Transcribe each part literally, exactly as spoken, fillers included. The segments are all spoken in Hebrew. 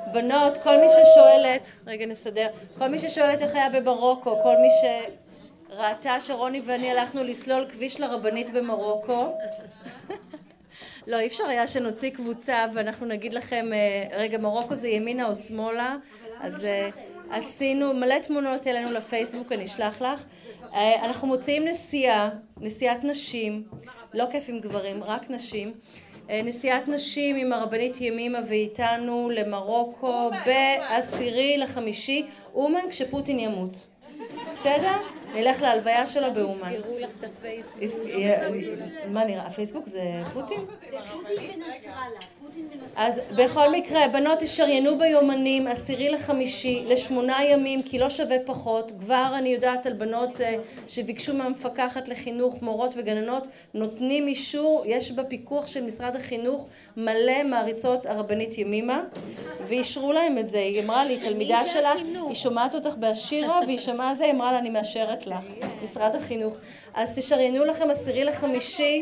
בנות, כל מי ששואלת, רגע נסדר, כל מי ששואלת איך היה במרוקו, כל מי שראתה שרוני ואני הלכנו לסלול כביש לרבנית במרוקו, לא, אי אפשר היה שנוציא קבוצה ואנחנו נגיד לכם, רגע, מרוקו זה ימינה או שמאלה, אז עשינו מלא תמונות אלינו לפייסבוק, אני אשלח לך. אנחנו מוציאים נסיעה, נסיעת נשים, לא כיף עם גברים, רק נשים. נסיעת נשים עם הרבנית ימימה ואיתנו למרוקו בעשירי לחמישי, אומן כשפוטין ימות. בסדר? נלך להלוויה שלו באומן. תסגרו לך את הפייסבוק. מה נראה? הפייסבוק זה פוטין? זה פוטין ונסראללה. אז בכל מקרה, הבנות ישריינו ביומנים, עשירי לחמישי, לשמונה ימים, כי לא שווה פחות. כבר אני יודעת על בנות שביקשו מהמפקחת לחינוך, מורות וגננות, נותנים אישור, יש בפיקוח של משרד החינוך מלא מעריצות הרבנית ימימה, ואישרו להם את זה. היא אמרה לי, תלמידה שלך, היא שומעת אותך בהשירה, והיא שמעה זה, היא אמרה לה, אני מאשרת לך, משרד החינוך. אז תשריינו לכם עשירי לחמישי,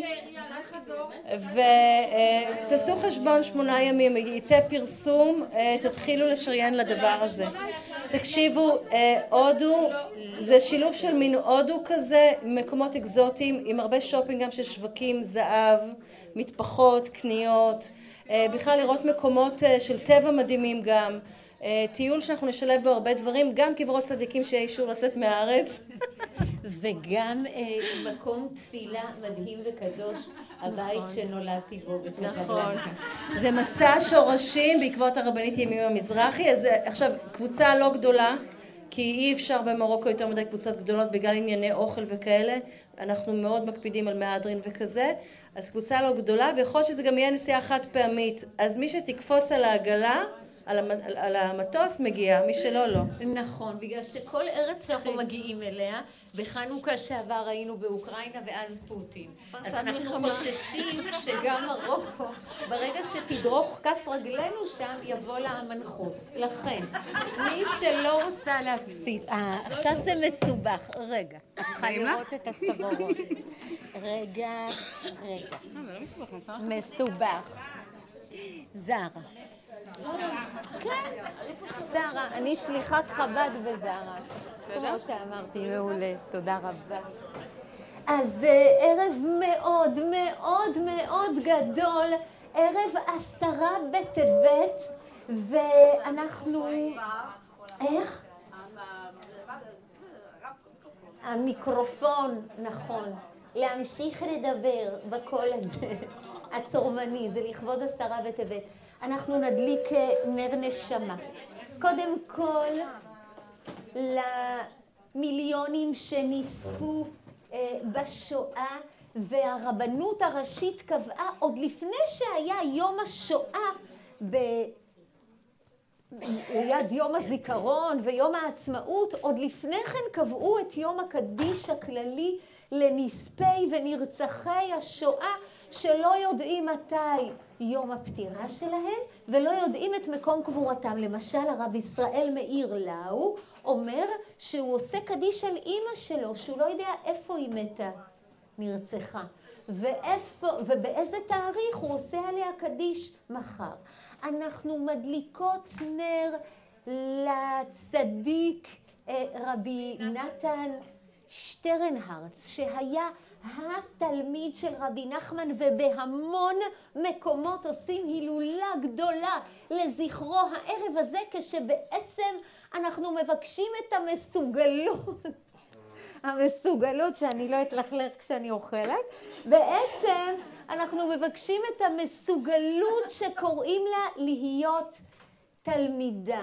ותעשו חשבון שמונה ימים, יצא פרסום, תתחילו לשריין לדבר הזה. תקשיבו, הודו, זה שילוב של מין הודו כזה, מקומות אקזוטיים, עם הרבה שופינג גם של שווקים, זהב, מטפחות, קניות, בכלל לראות מקומות של טבע מדהימים גם, טיול שאנחנו נשלב בו הרבה דברים, גם קברות צדיקים שיהיה אישור לצאת מהארץ. וגם מקום תפילה מדהים וקדוש, הבית שנולדתי בו בקזבלנקה. זה מסע שורשים בעקבות הרבנית ימימה מזרחי. אז עכשיו, קבוצה לא גדולה, כי אי אפשר במרוקו יותר מדי קבוצות גדולות בגלל ענייני אוכל וכאלה. אנחנו מאוד מקפידים על מהדרין וכזה. אז קבוצה לא גדולה, ויכול שזה גם יהיה נסיעה חד פעמית. אז מי שתקפוץ על העגלה, על המטוס מגיע, מי שלא לא. נכון, בגלל שכל ארץ שאנחנו מגיעים אליה, בחנוכה שעבר היינו באוקראינה ואז פוטין. אז אנחנו חוששים שגם מרוקו, ברגע שתדרוך כף רגלינו שם, יבוא לה המנחוס. לכן, מי שלא רוצה להפסיד, עכשיו זה מסובך, רגע, את צריכה לראות את הצבורות. רגע, רגע. מסובך. זרה. כן, זרה, אני שליחת חב"ד בזרה, כמו שאמרתי, מעולה, תודה רבה. אז ערב מאוד מאוד מאוד גדול, ערב עשרה בטבת, ואנחנו... איך? המיקרופון, נכון, להמשיך לדבר בקול הזה, הצורמני, זה לכבוד עשרה בטבת. אנחנו נדליק נר נשמה. קודם כל, למיליונים שנספו בשואה, והרבנות הראשית קבעה, עוד לפני שהיה יום השואה, ליד יום הזיכרון ויום העצמאות, עוד לפני כן קבעו את יום הקדיש הכללי לנספי ונרצחי השואה, שלא יודעים מתי יום הפטירה שלהם, ולא יודעים את מקום קבורתם. למשל, הרב ישראל מאיר לאו אומר שהוא עושה קדיש על אמא שלו, שהוא לא יודע איפה היא מתה, נרצחה, ואיפה, ובאיזה תאריך הוא עושה עליה קדיש מחר. אנחנו מדליקות נר לצדיק רבי נתן שטרנהרץ, שהיה התלמיד של רבי נחמן, ובהמון מקומות עושים הילולה גדולה לזכרו הערב הזה, כשבעצם אנחנו מבקשים את המסוגלות, המסוגלות שאני לא אתלכלך כשאני אוכלת, בעצם אנחנו מבקשים את המסוגלות שקוראים לה להיות תלמידה.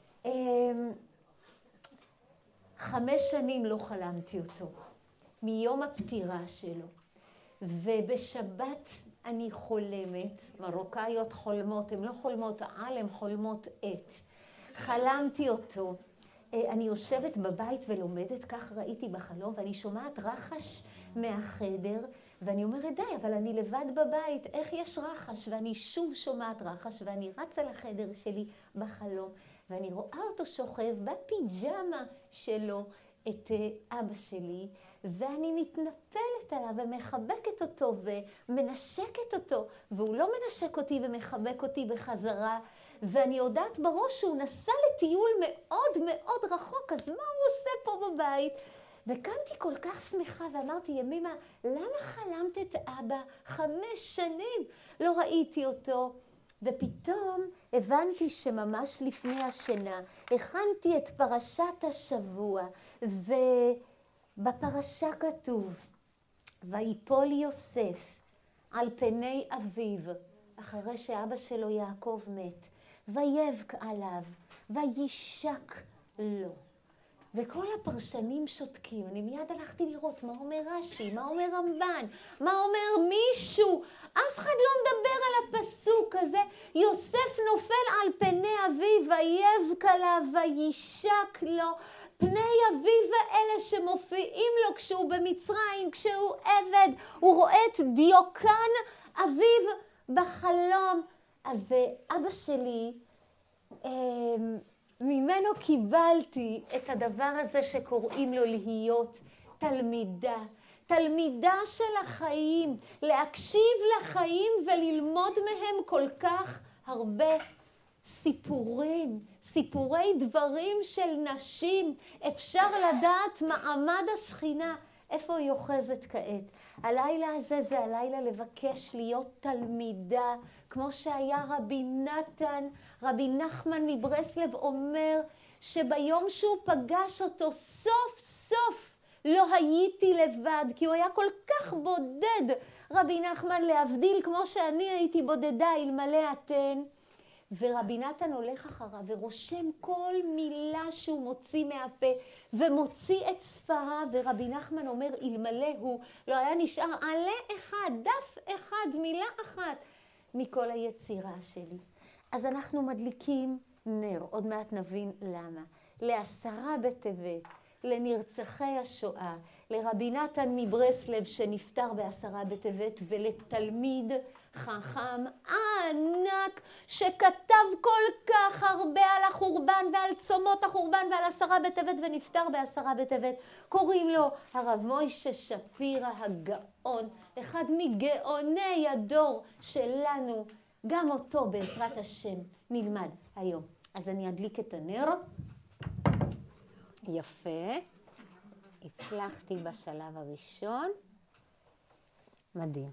חמש שנים לא חלמתי אותו. מיום הפטירה שלו, ובשבת אני חולמת, מרוקאיות חולמות, הן לא חולמות על, הן חולמות את. חלמתי אותו, אני יושבת בבית ולומדת, כך ראיתי בחלום, ואני שומעת רחש מהחדר, ואני אומרת, די, אבל אני לבד בבית, איך יש רחש? ואני שוב שומעת רחש, ואני רצה לחדר שלי בחלום, ואני רואה אותו שוכב בפיג'מה שלו, את אבא שלי, ואני מתנפלת עליו ומחבקת אותו ומנשקת אותו, והוא לא מנשק אותי ומחבק אותי בחזרה, ואני יודעת בראש שהוא נסע לטיול מאוד מאוד רחוק, אז מה הוא עושה פה בבית? וקמתי כל כך שמחה ואמרתי, ימימה, למה חלמת את אבא? חמש שנים לא ראיתי אותו. ופתאום הבנתי שממש לפני השינה הכנתי את פרשת השבוע, ובפרשה כתוב, ויפול יוסף על פני אביו, אחרי שאבא שלו יעקב מת, ויבק עליו, וישק לו. וכל הפרשנים שותקים. אני מיד הלכתי לראות מה אומר רש"י, מה אומר רמב"ן, מה אומר מישהו. אף אחד לא מדבר על הפסוק הזה. יוסף נופל על פני אביו, ויבק עליו, וישק לו. פני אביו האלה שמופיעים לו כשהוא במצרים, כשהוא עבד, הוא רואה את דיוקן אביו בחלום. אז אבא שלי, ממנו קיבלתי את הדבר הזה שקוראים לו להיות תלמידה. תלמידה של החיים, להקשיב לחיים וללמוד מהם כל כך הרבה סיפורים, סיפורי דברים של נשים. אפשר לדעת מעמד השכינה, איפה היא אוחזת כעת. הלילה הזה זה הלילה לבקש להיות תלמידה, כמו שהיה רבי נתן, רבי נחמן מברסלב אומר, שביום שהוא פגש אותו סוף סוף לא הייתי לבד, כי הוא היה כל כך בודד, רבי נחמן, להבדיל כמו שאני הייתי בודדה אלמלא אתן. ורבי נתן הולך אחריו ורושם כל מילה שהוא מוציא מהפה, ומוציא את ספריו, ורבי נחמן אומר, אלמלא הוא לא היה נשאר עלה אחד, דף אחד, מילה אחת מכל היצירה שלי. אז אנחנו מדליקים נר, עוד מעט נבין למה, לעשרה בטבת, לנרצחי השואה, לרבי נתן מברסלב שנפטר בעשרה בטבת, ולתלמיד חכם ענק שכתב כל כך הרבה על החורבן ועל צומות החורבן ועל עשרה בטבת ונפטר בעשרה בטבת. קוראים לו הרב מוישה שפירא הגאון, אחד מגאוני הדור שלנו. גם אותו בעזרת השם נלמד היום. אז אני אדליק את הנר. יפה. הצלחתי בשלב הראשון. מדהים.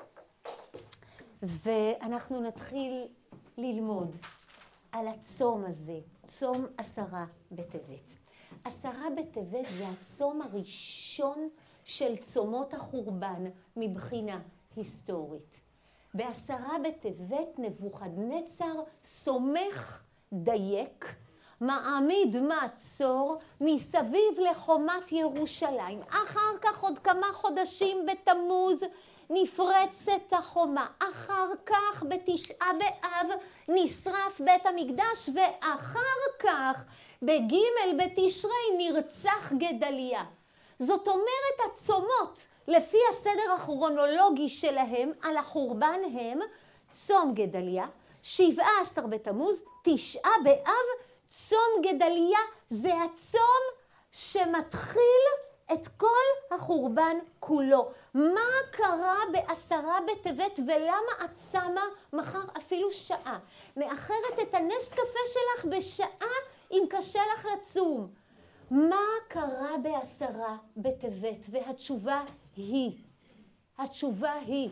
ואנחנו נתחיל ללמוד על הצום הזה, צום עשרה בטבת. עשרה בטבת זה הצום הראשון של צומות החורבן מבחינה היסטורית. בעשרה בטבת נבוכדנצר סומך דייק, מעמיד מעצור מסביב לחומת ירושלים. אחר כך עוד כמה חודשים בתמוז נפרצת החומה. אחר כך בתשעה באב נשרף בית המקדש, ואחר כך בג' בתשרי נרצח גדליה. זאת אומרת, הצומות לפי הסדר הכרונולוגי שלהם על החורבן הם צום גדליה, שבעה עשר בתמוז, תשעה באב, צום גדליה. זה הצום שמתחיל את כל החורבן כולו. מה קרה בעשרה בטבת ולמה את שמה מחר אפילו שעה? מאחרת את הנס קפה שלך בשעה אם קשה לך לצום. מה קרה בעשרה בטבת? והתשובה היא, התשובה היא,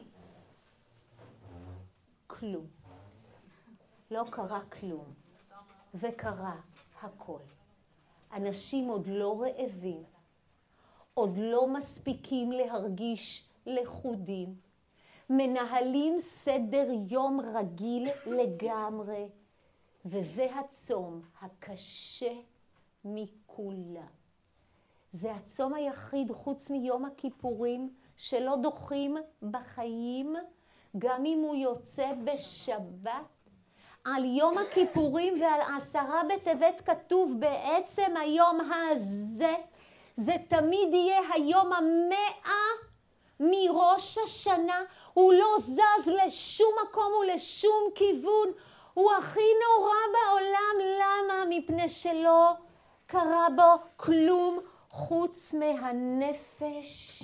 כלום. לא קרה כלום. וקרה הכל. אנשים עוד לא רעבים. עוד לא מספיקים להרגיש לחודים, מנהלים סדר יום רגיל לגמרי, וזה הצום הקשה מכולם. זה הצום היחיד חוץ מיום הכיפורים שלא דוחים בחיים, גם אם הוא יוצא בשבת. על יום הכיפורים ועל עשרה בטבת כתוב בעצם היום הזה, זה תמיד יהיה היום המאה מראש השנה. הוא לא זז לשום מקום ולשום כיוון. הוא הכי נורא בעולם. למה? מפני שלא קרה בו כלום חוץ מהנפש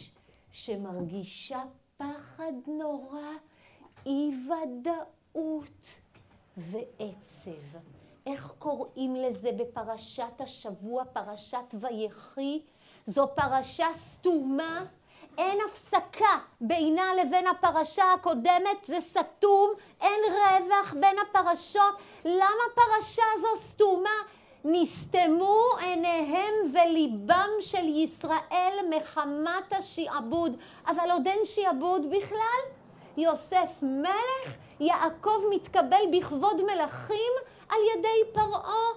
שמרגישה פחד נורא, אי ודאות. ועצב. איך קוראים לזה בפרשת השבוע, פרשת ויחי? זו פרשה סתומה, אין הפסקה בינה לבין הפרשה הקודמת, זה סתום, אין רווח בין הפרשות. למה פרשה זו סתומה? נסתמו עיניהם וליבם של ישראל מחמת השעבוד. אבל עוד אין שעבוד בכלל. יוסף מלך, יעקב מתקבל בכבוד מלכים על ידי פרעה.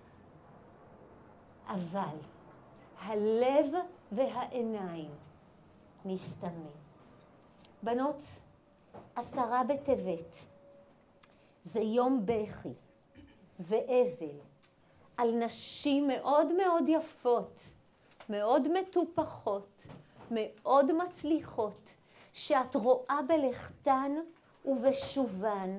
אבל הלב והעיניים נסתמים. בנות, עשרה בטבת, זה יום בכי ואבל על נשים מאוד מאוד יפות, מאוד מטופחות, מאוד מצליחות, שאת רואה בלכתן ובשובן,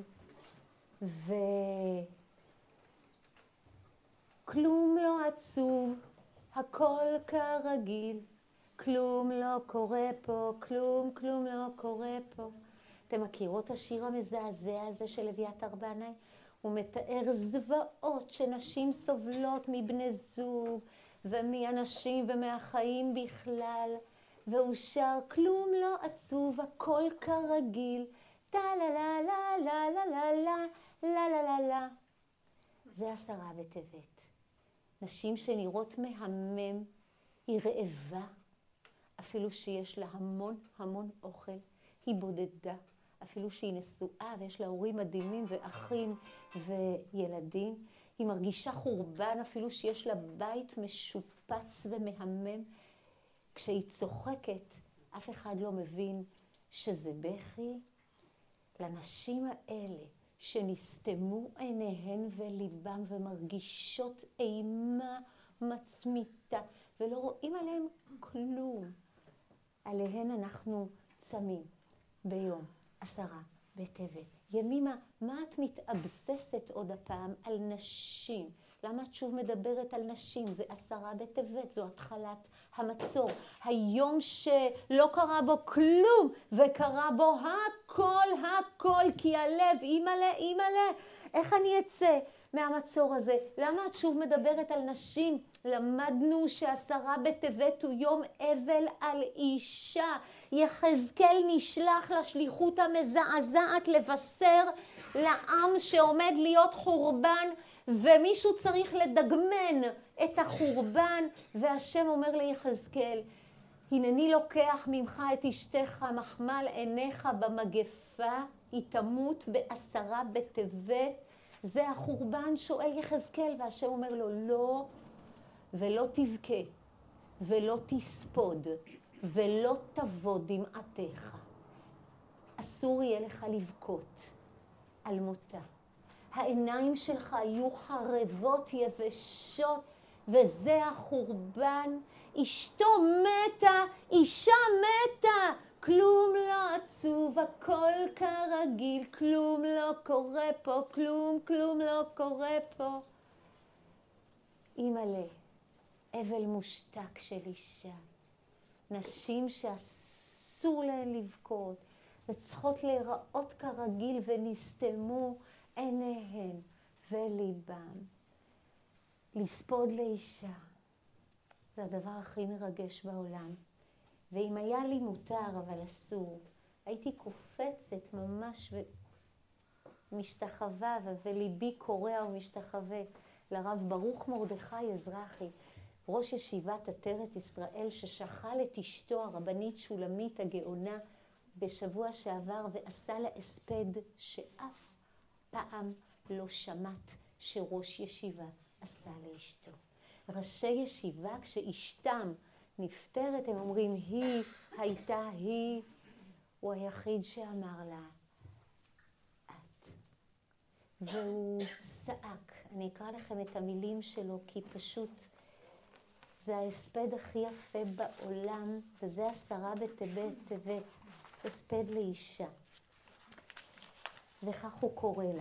וכלום לא עצוב, הכל כרגיל, כלום לא קורה פה, כלום, כלום לא קורה פה. אתם מכירות השיר המזעזע הזה של אביתר בנאי? הוא מתאר זוועות שנשים סובלות מבני זוג ומאנשים ומהחיים בכלל, והוא שר כלום לא עצוב, הכל כרגיל, טה לה לה לה לה לה לה לה לה לה לה לה. זה עשרה בטבת. נשים שנראות מהמם, היא רעבה, אפילו שיש לה המון המון אוכל, היא בודדה, אפילו שהיא נשואה ויש לה הורים מדהימים ואחים וילדים, היא מרגישה חורבן אפילו שיש לה בית משופץ ומהמם. כשהיא צוחקת, אף אחד לא מבין שזה בכי. לנשים האלה שנסתמו עיניהן וליבם ומרגישות אימה מצמיתה ולא רואים עליהם כלום, עליהן אנחנו צמים ביום עשרה בטבת. ימימה, מה את מתאבססת עוד הפעם על נשים? למה את שוב מדברת על נשים? זה עשרה בטבת, זו התחלת המצור. היום שלא קרה בו כלום וקרה בו הכל הכל, כי הלב, אימא'לה, אימא'לה, איך אני אצא מהמצור הזה? למה את שוב מדברת על נשים? למדנו שעשרה בטבת הוא יום אבל על אישה. יחזקאל נשלח לשליחות המזעזעת לבשר לעם שעומד להיות חורבן, ומישהו צריך לדגמן את החורבן, והשם אומר ליחזקאל, הנני לוקח ממך את אשתך, מחמל עיניך במגפה, היא תמות בעשרה בטבת. זה החורבן, שואל יחזקאל, והשם אומר לו, לא, ולא תבכה, ולא תספוד, ולא תבוא דמעתך. אסור יהיה לך לבכות על מותה. העיניים שלך יהיו חרבות יבשות, וזה החורבן. אשתו מתה, אישה מתה, כלום לא עצוב, הכל כרגיל, כלום לא קורה פה, כלום, כלום לא קורה פה. אימא'לה, אבל מושתק של אישה. נשים שאסור להן לבכות, וצריכות להיראות כרגיל ונסתמו עיניהן וליבם. לספוד לאישה, זה הדבר הכי מרגש בעולם. ואם היה לי מותר אבל אסור, הייתי קופצת ממש ומשתחווה, וליבי קורע ומשתחווה לרב ברוך מרדכי אזרחי, ראש ישיבת עטרת ישראל, ששכל את אשתו הרבנית שולמית הגאונה בשבוע שעבר, ועשה לה הספד שאף פעם לא שמעת שראש ישיבה עשה לאשתו. ראשי ישיבה, כשאשתם נפטרת, הם אומרים, היא הייתה היא, הוא היחיד שאמר לה, את. והוא צעק, אני אקרא לכם את המילים שלו, כי פשוט זה ההספד הכי יפה בעולם, וזה עשרה בטבת, טבת, הספד לאישה. וכך הוא קורא לה.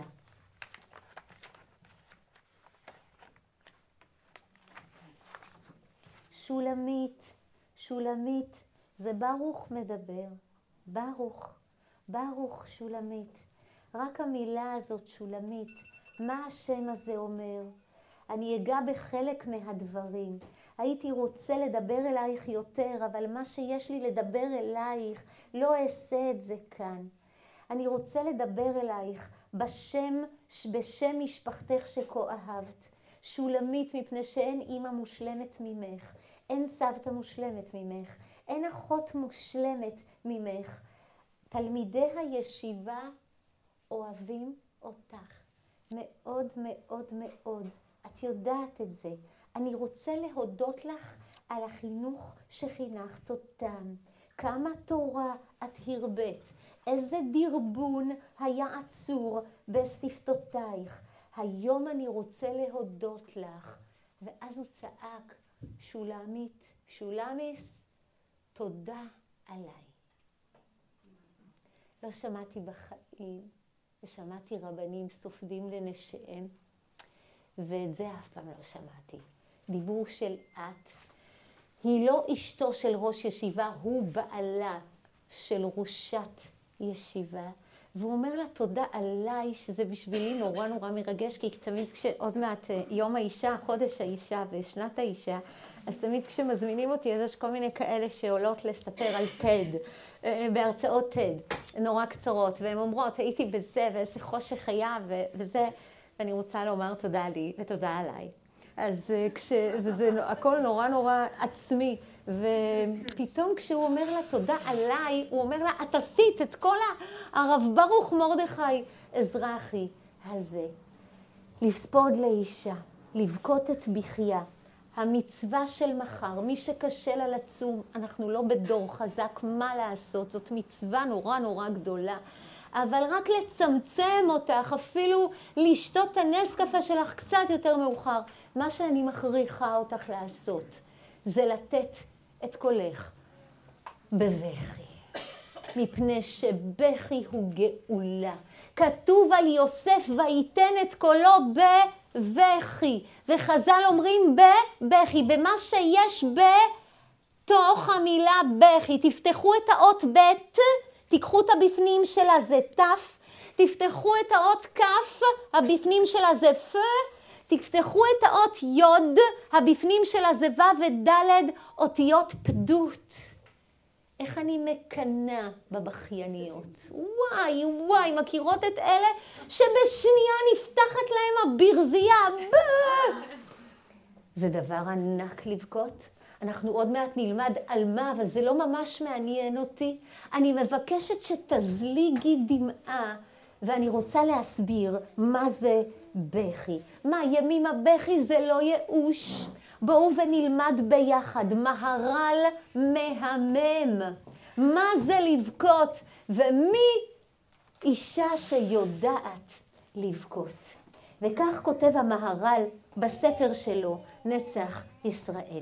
שולמית, שולמית, זה ברוך מדבר, ברוך, ברוך שולמית. רק המילה הזאת שולמית מה השם הזה אומר? אני אגע בחלק מהדברים. הייתי רוצה לדבר אלייך יותר, אבל מה שיש לי לדבר אלייך, לא אעשה את זה כאן. אני רוצה לדבר אלייך בשם, בשם משפחתך שכה אהבת. שולמית, מפני שאין אימא מושלמת ממך. אין סבתא מושלמת ממך. אין אחות מושלמת ממך. תלמידי הישיבה אוהבים אותך. מאוד מאוד מאוד. את יודעת את זה. אני רוצה להודות לך על החינוך שחינכת אותם. כמה תורה את הרבית. איזה דרבון היה עצור בשפתותייך. היום אני רוצה להודות לך. ואז הוא צעק, שולמית, שולמיס, תודה עליי. לא שמעתי בחיים, ושמעתי רבנים סופדים לנשיהם, ואת זה אף פעם לא שמעתי. דיבור של את, היא לא אשתו של ראש ישיבה, הוא בעלה של ראשת ישיבה, והוא אומר לה תודה עליי, שזה בשבילי נורא נורא מרגש, כי תמיד כשעוד מעט יום האישה, חודש האישה ושנת האישה, אז תמיד כשמזמינים אותי, אז יש כל מיני כאלה שעולות לספר על טד, בהרצאות טד, נורא קצרות, והן אומרות, הייתי בזה, ואיזה חושך היה, וזה, ואני רוצה לומר תודה לי ותודה עליי. אז כש... וזה הכל נורא נורא עצמי, ופתאום כשהוא אומר לה תודה עליי, הוא אומר לה, את עשית את כל הרב ברוך מרדכי אזרחי הזה. לספוד לאישה, לבכות את בכייה, המצווה של מחר, מי שקשה לה לצום, אנחנו לא בדור חזק, מה לעשות? זאת מצווה נורא נורא גדולה. אבל רק לצמצם אותך, אפילו לשתות את הנס קפה שלך קצת יותר מאוחר. מה שאני מכריחה אותך לעשות, זה לתת את קולך בבכי. מפני שבכי הוא גאולה. כתוב על יוסף ויתן את קולו בבכי. וחז"ל אומרים בבכי, במה שיש בתוך המילה בכי. תפתחו את האות ב', תיקחו את הבפנים שלה זה תף, תפתחו את האות כף, הבפנים שלה זה פ, תפתחו את האות יוד, הבפנים שלה זה ו' וד', אותיות פדות. איך אני מקנה בבכייניות. וואי, וואי, מכירות את אלה שבשנייה נפתחת להם הברזייה. זה דבר ענק לבכות. אנחנו עוד מעט נלמד על מה, אבל זה לא ממש מעניין אותי. אני מבקשת שתזליגי דמעה, ואני רוצה להסביר מה זה בכי. מה, ימים הבכי זה לא ייאוש. בואו ונלמד ביחד, מהר"ל מהמם. מה זה לבכות, ומי אישה שיודעת לבכות. וכך כותב המהר"ל בספר שלו, נצח ישראל.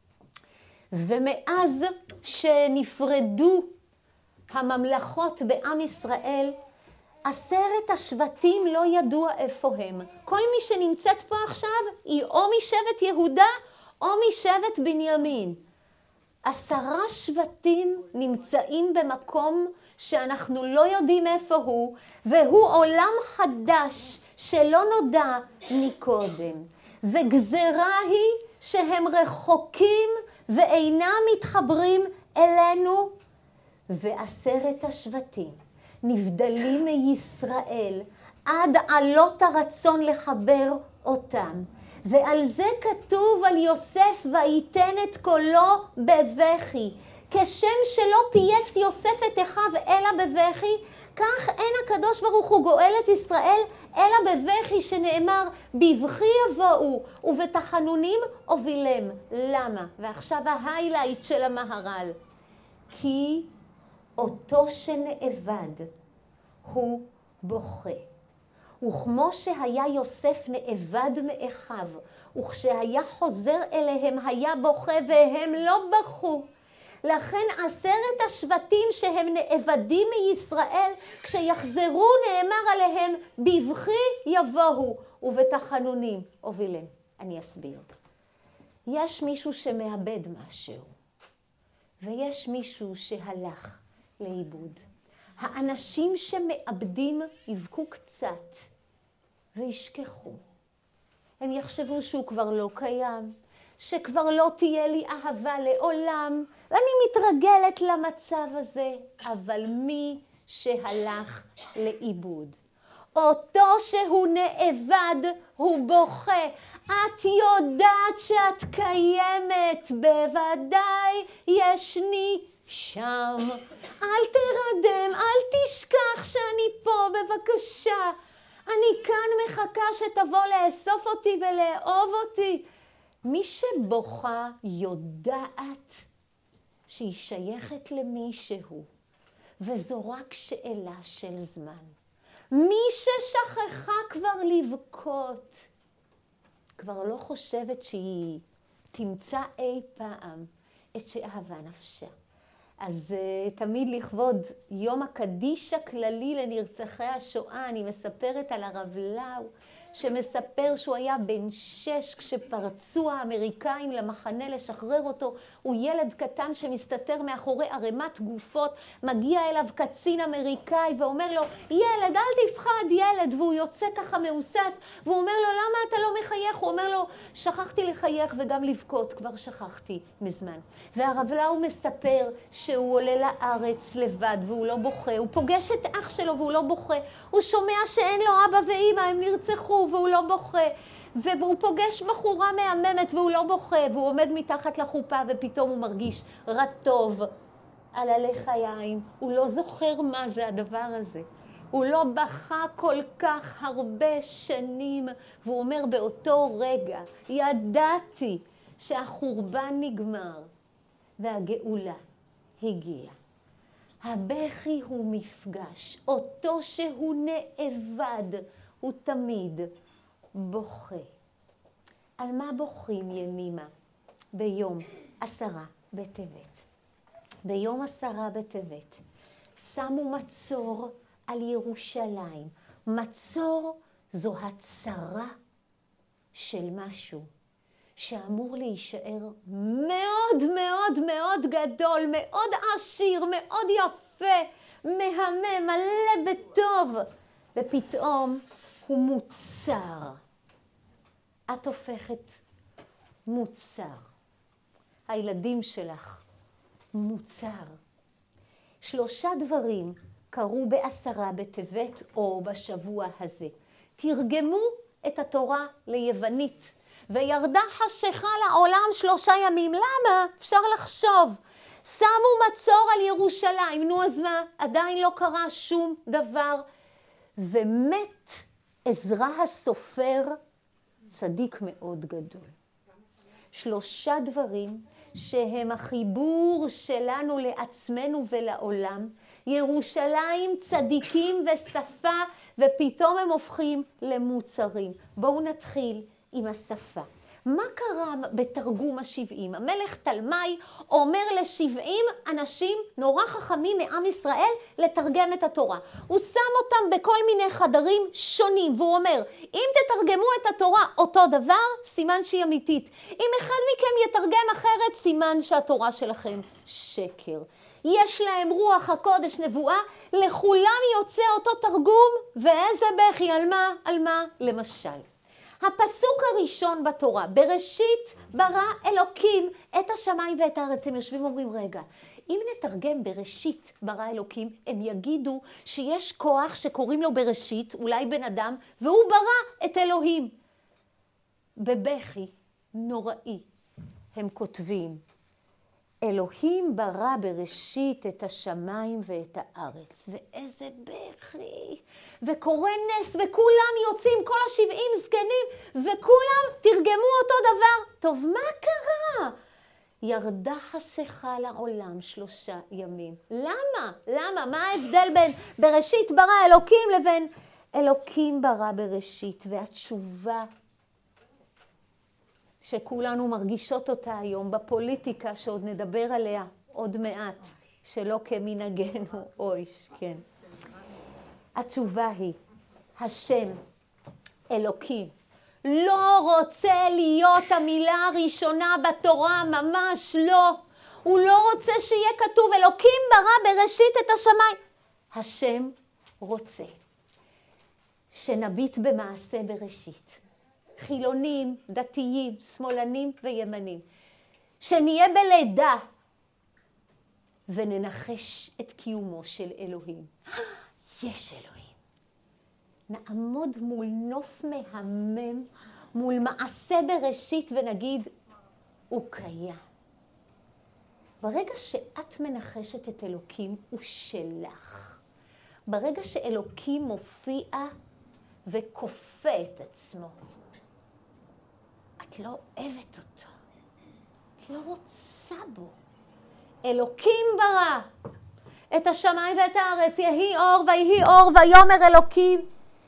ומאז שנפרדו הממלכות בעם ישראל, עשרת השבטים לא ידוע איפה הם. כל מי שנמצאת פה עכשיו היא או משבט יהודה או משבט בנימין. עשרה שבטים נמצאים במקום שאנחנו לא יודעים איפה הוא, והוא עולם חדש שלא נודע מקודם. וגזרה היא שהם רחוקים ואינם מתחברים אלינו, ועשרת השבטים נבדלים מישראל עד עלות הרצון לחבר אותם. ועל זה כתוב על יוסף ויתן את קולו בבכי. כשם שלא פייס יוסף את אחיו אלא בבכי, כך אין הקדוש ברוך הוא גואל את ישראל אלא בבכי, שנאמר בבכי יבואו ובתחנונים הובילם. למה? ועכשיו ההיילייט של המהר"ל. כי אותו שנאבד הוא בוכה. וכמו שהיה יוסף נאבד מאחיו, וכשהיה חוזר אליהם היה בוכה והם לא בכו. לכן עשרת השבטים שהם נאבדים מישראל, כשיחזרו נאמר עליהם בבכי יבואו ובתחנונים הובילם. אני אסביר. יש מישהו שמאבד משהו, ויש מישהו שהלך לאיבוד. האנשים שמאבדים יבכו קצת, וישכחו. הם יחשבו שהוא כבר לא קיים, שכבר לא תהיה לי אהבה לעולם, ואני מתרגלת למצב הזה, אבל מי שהלך לאיבוד, אותו שהוא נאבד, הוא בוכה. את יודעת שאת קיימת, בוודאי ישני שם. אל תרדם, אל תשכח שאני פה, בבקשה. אני כאן מחכה שתבוא לאסוף אותי ולאהוב אותי. מי שבוכה יודעת שהיא שייכת למישהו, וזו רק שאלה של זמן. מי ששכחה כבר לבכות, כבר לא חושבת שהיא תמצא אי פעם את שאהבה נפשה. אז uh, תמיד לכבוד יום הקדיש הכללי לנרצחי השואה, אני מספרת על הרב לאו, שמספר שהוא היה בן שש כשפרצו האמריקאים למחנה לשחרר אותו. הוא ילד קטן שמסתתר מאחורי ערימת גופות, מגיע אליו קצין אמריקאי ואומר לו, ילד, אל תפחד ילד, והוא יוצא ככה מאוסס, והוא אומר לו, למה אתה לא מחייך? הוא אומר לו, שכחתי לחייך וגם לבכות, כבר שכחתי מזמן. והרב לאו מספר שהוא עולה לארץ לבד והוא לא בוכה, הוא פוגש את אח שלו והוא לא בוכה, הוא שומע שאין לו אבא ואמא, הם נרצחו והוא לא בוכה, והוא פוגש בחורה מהממת והוא לא בוכה, והוא עומד מתחת לחופה ופתאום הוא מרגיש רטוב על עלי חיים, הוא לא זוכר מה זה הדבר הזה, הוא לא בכה כל כך הרבה שנים, והוא אומר באותו רגע, ידעתי שהחורבן נגמר והגאולה הגיעה. הבכי הוא מפגש, אותו שהוא נאבד, הוא תמיד בוכה. על מה בוכים ימימה? ביום עשרה בטבת. ביום עשרה בטבת שמו מצור על ירושלים. מצור זו הצרה של משהו שאמור להישאר מאוד מאוד מאוד גדול, מאוד עשיר, מאוד יפה, מהמם, מלא בטוב, ופתאום הוא מוצר. את הופכת מוצר. הילדים שלך מוצר. שלושה דברים קרו בעשרה בטבת או בשבוע הזה. תרגמו את התורה ליוונית. וירדה חשיכה לעולם שלושה ימים. למה? אפשר לחשוב. שמו מצור על ירושלים. נו, אז מה? עדיין לא קרה שום דבר. ומת עזרא הסופר, צדיק מאוד גדול. שלושה דברים שהם החיבור שלנו לעצמנו ולעולם. ירושלים, צדיקים ושפה, ופתאום הם הופכים למוצרים. בואו נתחיל עם השפה. מה קרה בתרגום השבעים? המלך תלמי אומר לשבעים אנשים נורא חכמים מעם ישראל לתרגם את התורה. הוא שם אותם בכל מיני חדרים שונים, והוא אומר, אם תתרגמו את התורה אותו דבר, סימן שהיא אמיתית. אם אחד מכם יתרגם אחרת, סימן שהתורה שלכם שקר. יש להם רוח הקודש נבואה, לכולם יוצא אותו תרגום, ואיזה בכי, על מה? על מה? למשל. הפסוק הראשון בתורה, בראשית ברא אלוקים את השמיים ואת הארץ. הם יושבים ואומרים, רגע, אם נתרגם בראשית ברא אלוקים, הם יגידו שיש כוח שקוראים לו בראשית, אולי בן אדם, והוא ברא את אלוהים. בבכי נוראי הם כותבים, אלוהים ברא בראשית את השמיים ואת הארץ. ואיזה בכי. וקורא נס, וכולם יוצאים, כל השבעים זקנים, וכולם תרגמו אותו דבר. טוב, מה קרה? ירדה חשיכה לעולם שלושה ימים. למה? למה? מה ההבדל בין בראשית ברא אלוקים לבין אלוקים ברא בראשית? והתשובה שכולנו מרגישות אותה היום בפוליטיקה, שעוד נדבר עליה עוד מעט, שלא כמנהגנו, אויש, כן. התשובה היא, השם, אלוקים, לא רוצה להיות המילה הראשונה בתורה, ממש לא. הוא לא רוצה שיהיה כתוב, אלוקים ברא בראשית את השמיים. השם רוצה. שנביט במעשה בראשית. חילונים, דתיים, שמאלנים וימנים. שנהיה בלידה וננחש את קיומו של אלוהים. יש אלוהים. נעמוד מול נוף מהמם, מול מעשה בראשית ונגיד, הוא קיים. ברגע שאת מנחשת את אלוקים, הוא שלך. ברגע שאלוקים מופיע וכופה את עצמו, את לא אוהבת אותו. את לא רוצה בו. אלוקים ברא את השמיים ואת הארץ, יהי אור ויהי אור ויאמר אלוקים.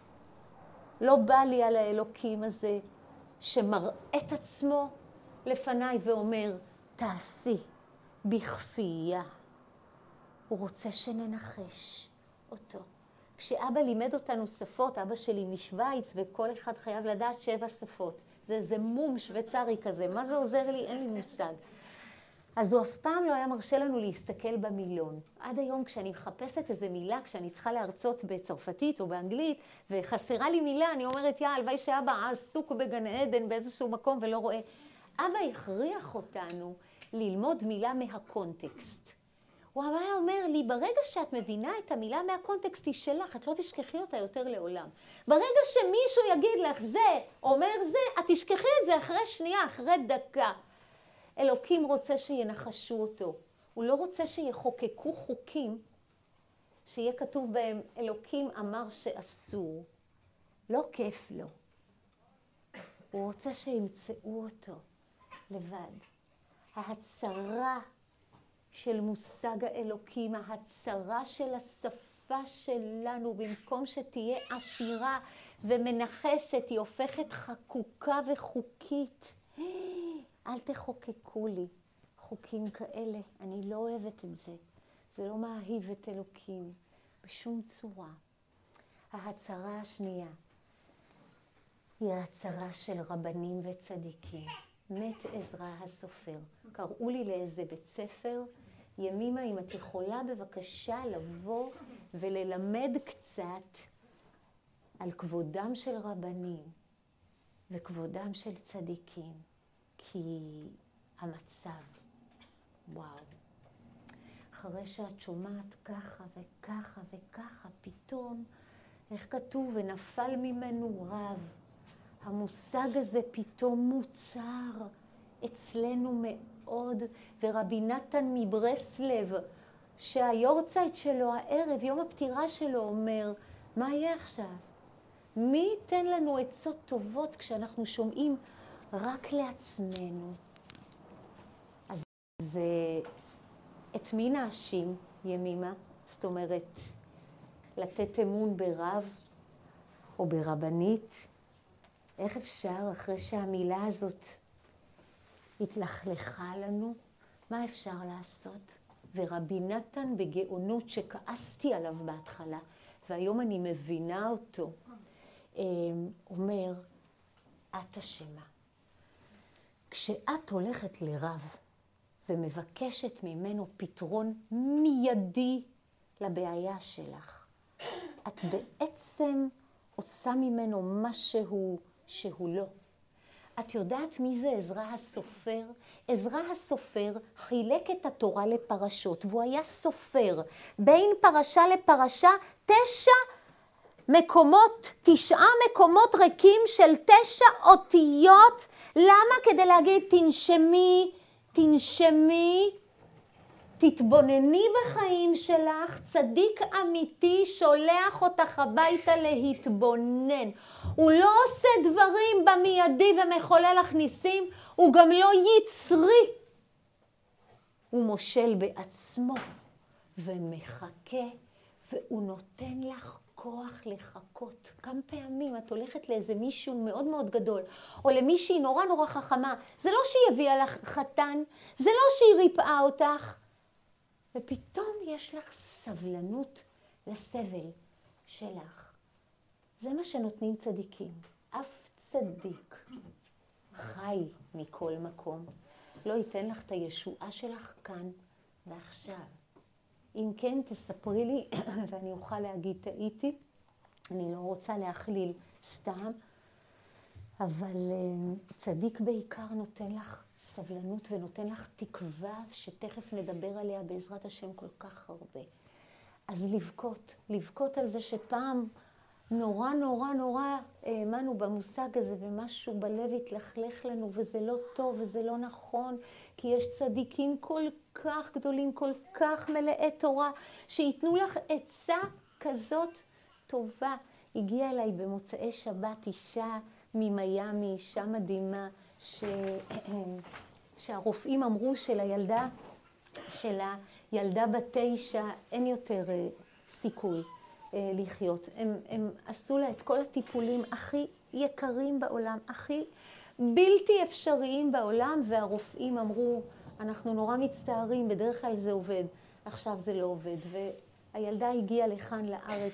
לא בא לי על האלוקים הזה שמראה את עצמו לפניי ואומר, תעשי בכפייה. הוא רוצה שננחש אותו. כשאבא לימד אותנו שפות, אבא שלי משוויץ, וכל אחד חייב לדעת שבע שפות. זה איזה מום שוויצרי כזה. מה זה עוזר לי? אין לי מושג. אז הוא אף פעם לא היה מרשה לנו להסתכל במילון. עד היום כשאני מחפשת איזו מילה, כשאני צריכה להרצות בצרפתית או באנגלית, וחסרה לי מילה, אני אומרת, יא, הלוואי שאבא עסוק בגן עדן באיזשהו מקום ולא רואה. אבא הכריח אותנו ללמוד מילה מהקונטקסט. הוא היה אומר לי, ברגע שאת מבינה את המילה מהקונטקסט היא שלך, את לא תשכחי אותה יותר לעולם. ברגע שמישהו יגיד לך זה, אומר זה, את תשכחי את זה אחרי שנייה, אחרי דקה. אלוקים רוצה שינחשו אותו. הוא לא רוצה שיחוקקו חוקים, שיהיה כתוב בהם, אלוקים אמר שאסור. לא כיף לו. הוא רוצה שימצאו אותו לבד. ההצרה של מושג האלוקים, ההצרה של השפה שלנו, במקום שתהיה עשירה ומנחשת, היא הופכת חקוקה וחוקית. אל תחוקקו לי חוקים כאלה, אני לא אוהבת את זה. זה לא מאהיב את אלוקים בשום צורה. ההצרה השנייה היא ההצרה של רבנים וצדיקים. מת עזרא הסופר. קראו לי לאיזה בית ספר, ימימה, אם את יכולה בבקשה לבוא וללמד קצת על כבודם של רבנים וכבודם של צדיקים. כי המצב, וואו, אחרי שאת שומעת ככה וככה וככה, פתאום, איך כתוב, ונפל ממנו רב. המושג הזה פתאום מוצר אצלנו מאוד, ורבי נתן מברסלב, שהיורצייט שלו הערב, יום הפטירה שלו, אומר, מה יהיה עכשיו? מי ייתן לנו עצות טובות כשאנחנו שומעים רק לעצמנו? אז זה, את מי נאשים, ימימה? זאת אומרת, לתת אמון ברב או ברבנית? איך אפשר, אחרי שהמילה הזאת התלכלכה לנו, מה אפשר לעשות? ורבי נתן בגאונות שכעסתי עליו בהתחלה, והיום אני מבינה אותו, אומר, את אשמה. כשאת הולכת לרב ומבקשת ממנו פתרון מיידי לבעיה שלך, את בעצם עושה ממנו משהו שהוא לא. את יודעת מי זה עזרא הסופר? עזרא הסופר חילק את התורה לפרשות, והוא היה סופר. בין פרשה לפרשה, תשע מקומות, תשעה מקומות ריקים של תשע אותיות. למה? כדי להגיד, תנשמי, תנשמי, תתבונני בחיים שלך, צדיק אמיתי שולח אותך הביתה להתבונן. הוא לא עושה דברים במיידי ומחולל לך ניסים, הוא גם לא יצרי. הוא מושל בעצמו ומחכה, והוא נותן לך כוח לחכות. כמה פעמים את הולכת לאיזה מישהו מאוד מאוד גדול, או למישהי נורא נורא חכמה, זה לא שהיא הביאה לך חתן, זה לא שהיא ריפאה אותך, ופתאום יש לך סבלנות לסבל שלך. זה מה שנותנים צדיקים. אף צדיק חי מכל מקום לא ייתן לך את הישועה שלך כאן ועכשיו. אם כן, תספרי לי, ואני אוכל להגיד, טעיתי, אני לא רוצה להכליל סתם, אבל צדיק בעיקר נותן לך סבלנות ונותן לך תקווה שתכף נדבר עליה בעזרת השם כל כך הרבה. אז לבכות, לבכות על זה שפעם נורא נורא נורא האמנו במושג הזה ומשהו בלב התלכלך לנו וזה לא טוב וזה לא נכון, כי יש צדיקים כל כך גדולים, כל כך מלאי תורה, שיתנו לך עצה כזאת טובה. הגיעה אליי במוצאי שבת אישה ממיימי, אישה מדהימה, ש... שהרופאים אמרו שלילדה שלה, ילדה בת תשע, אין יותר סיכוי לחיות. הם, הם עשו לה את כל הטיפולים הכי יקרים בעולם, הכי בלתי אפשריים בעולם, והרופאים אמרו, אנחנו נורא מצטערים, בדרך כלל זה עובד, עכשיו זה לא עובד. והילדה הגיעה לכאן לארץ,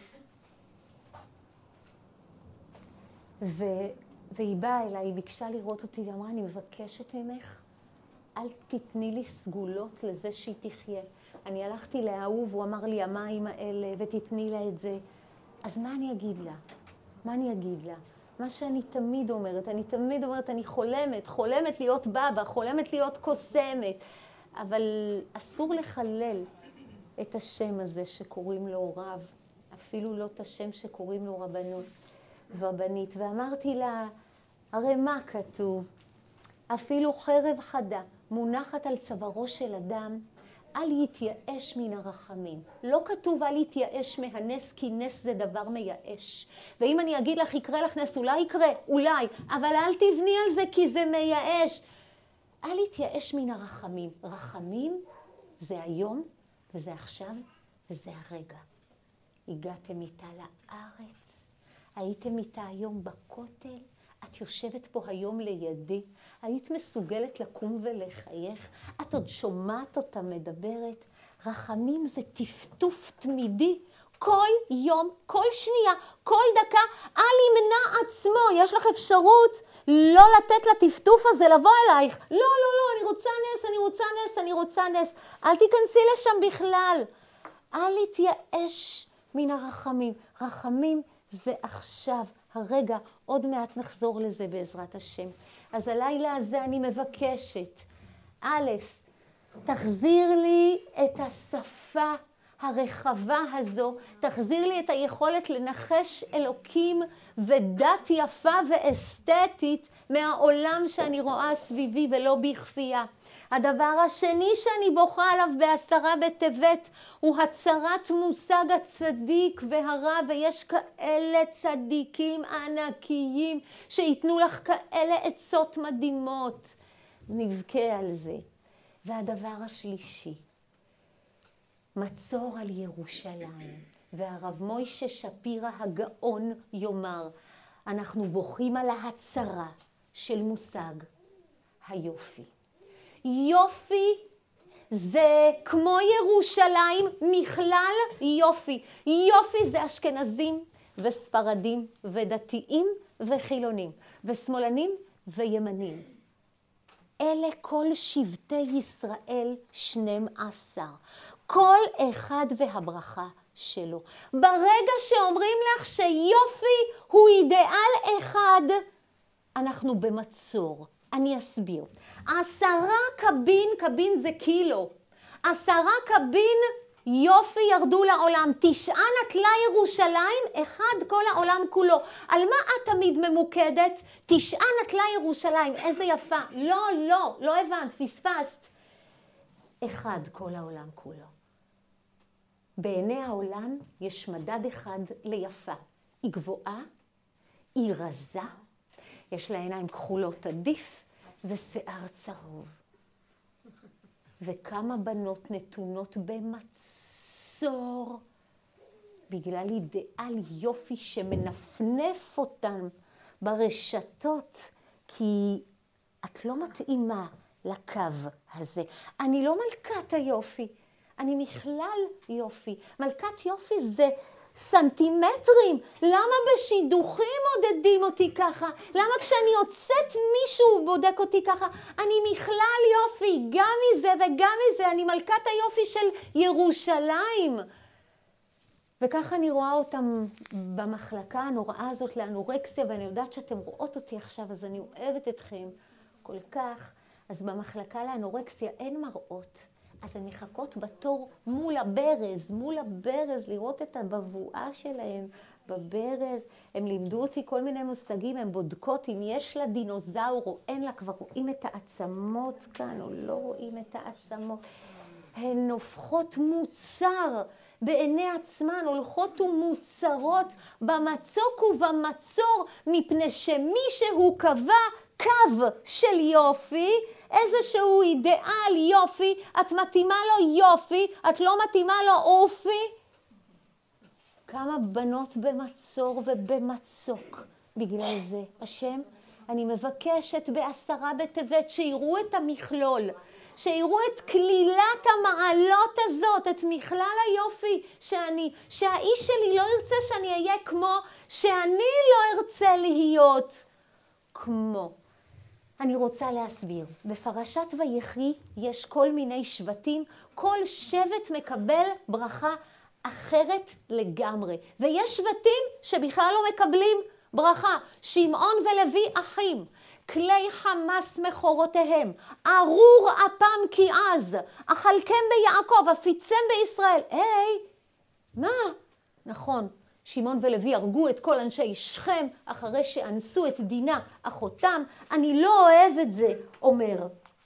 ו... והיא באה אליי, היא ביקשה לראות אותי ואמרה, אני מבקשת ממך, אל תתני לי סגולות לזה שהיא תחיה. אני הלכתי לאהוב, הוא אמר לי, המים האלה, ותתני לה את זה. אז מה אני אגיד לה? מה אני אגיד לה? מה שאני תמיד אומרת, אני תמיד אומרת, אני חולמת, חולמת להיות בבא, חולמת להיות קוסמת, אבל אסור לחלל את השם הזה שקוראים לו רב, אפילו לא את השם שקוראים לו רבנות ורבנית. ואמרתי לה, הרי מה כתוב? אפילו חרב חדה מונחת על צווארו של אדם, אל יתייאש מן הרחמים. לא כתוב אל יתייאש מהנס, כי נס זה דבר מייאש. ואם אני אגיד לך, יקרה לך נס, אולי יקרה, אולי, אבל אל תבני על זה כי זה מייאש. אל יתייאש מן הרחמים. רחמים זה היום, וזה עכשיו, וזה הרגע. הגעתם איתה לארץ, הייתם איתה היום בכותל, את יושבת פה היום לידי, היית מסוגלת לקום ולחייך, את עוד שומעת אותה מדברת. רחמים זה טפטוף תמידי, כל יום, כל שנייה, כל דקה, אל ימנע עצמו. יש לך אפשרות לא לתת לטפטוף הזה לבוא אלייך. לא, לא, לא, אני רוצה נס, אני רוצה נס, אני רוצה נס. אל תיכנסי לשם בכלל. אל יתייאש מן הרחמים. רחמים זה עכשיו, הרגע, עוד מעט נחזור לזה בעזרת השם. אז הלילה הזה אני מבקשת, א', תחזיר לי את השפה הרחבה הזו, תחזיר לי את היכולת לנחש אלוקים ודת יפה ואסתטית מהעולם שאני רואה סביבי ולא בכפייה. הדבר השני שאני בוכה עליו בעשרה בטבת הוא הצרת מושג הצדיק והרע, ויש כאלה צדיקים ענקיים שיתנו לך כאלה עצות מדהימות. נבכה על זה. והדבר השלישי, מצור על ירושלים. והרב מוישה שפירא הגאון יאמר, אנחנו בוכים על ההצרה של מושג היופי. יופי זה כמו ירושלים, מכלל יופי. יופי זה אשכנזים וספרדים ודתיים וחילונים ושמאלנים וימנים. אלה כל שבטי ישראל שנים עשר. כל אחד והברכה שלו. ברגע שאומרים לך שיופי הוא אידיאל אחד, אנחנו במצור. אני אסביר. עשרה קבין, קבין זה קילו. עשרה קבין יופי ירדו לעולם. תשעה נטלה ירושלים, אחד כל העולם כולו. על מה את תמיד ממוקדת? תשעה נטלה ירושלים, איזה יפה. לא, לא, לא הבנת, פספסת. אחד כל העולם כולו. בעיני העולם יש מדד אחד ליפה. היא גבוהה, היא רזה, יש לה עיניים כחולות עדיף ושיער צהוב. וכמה בנות נתונות במצור בגלל אידיאל יופי שמנפנף אותן ברשתות, כי את לא מתאימה לקו הזה. אני לא מלכת היופי, אני מכלל יופי. מלכת יופי זה סנטימטרים. למה בשידוכים מודדים אותי ככה? למה כשאני יוצאת מישהו בודק אותי ככה? אני מכלל יופי, גם מזה וגם מזה. אני מלכת היופי של ירושלים. וככה אני רואה אותם במחלקה הנוראה הזאת לאנורקסיה, ואני יודעת שאתם רואות אותי עכשיו, אז אני אוהבת אתכם כל כך. אז במחלקה לאנורקסיה אין מראות, אז הן מחכות בתור מול הברז, מול הברז, לראות את הבבואה שלהם בברז. הם לימדו אותי כל מיני מושגים, הם בודקות אם יש לה דינוזאור או אין לה, כבר רואים את העצמות כאן או לא רואים את העצמות. הן הופכות מוצר בעיני עצמן, הולכות ומוצרות במצוק ובמצור, מפני שמישהו קבע קו של יופי, איזשהו אידיאל יופי, את מתאימה לו יופי, את לא מתאימה לו אופי. כמה בנות במצור ובמצוק בגלל זה. השם, אני מבקשת בעשרה בטבת שיראו את המכלול, שיראו את כלילת המעלות הזאת, את מכלל היופי שאני, שהאיש שלי לא ירצה שאני אהיה כמו, שאני לא ארצה להיות כמו. אני רוצה להסביר. בפרשת ויחי יש כל מיני שבטים, כל שבט מקבל ברכה אחרת לגמרי. ויש שבטים שבכלל לא מקבלים ברכה. שמעון ולוי אחים, כלי חמס מחורותיהם, ארור אפם כי עז, אכלכם ביעקב, אפיצם בישראל. היי, מה? נכון. שמעון ולוי הרגו את כל אנשי שכם אחרי שאנסו את דינה אחותם. אני לא אוהב את זה, אומר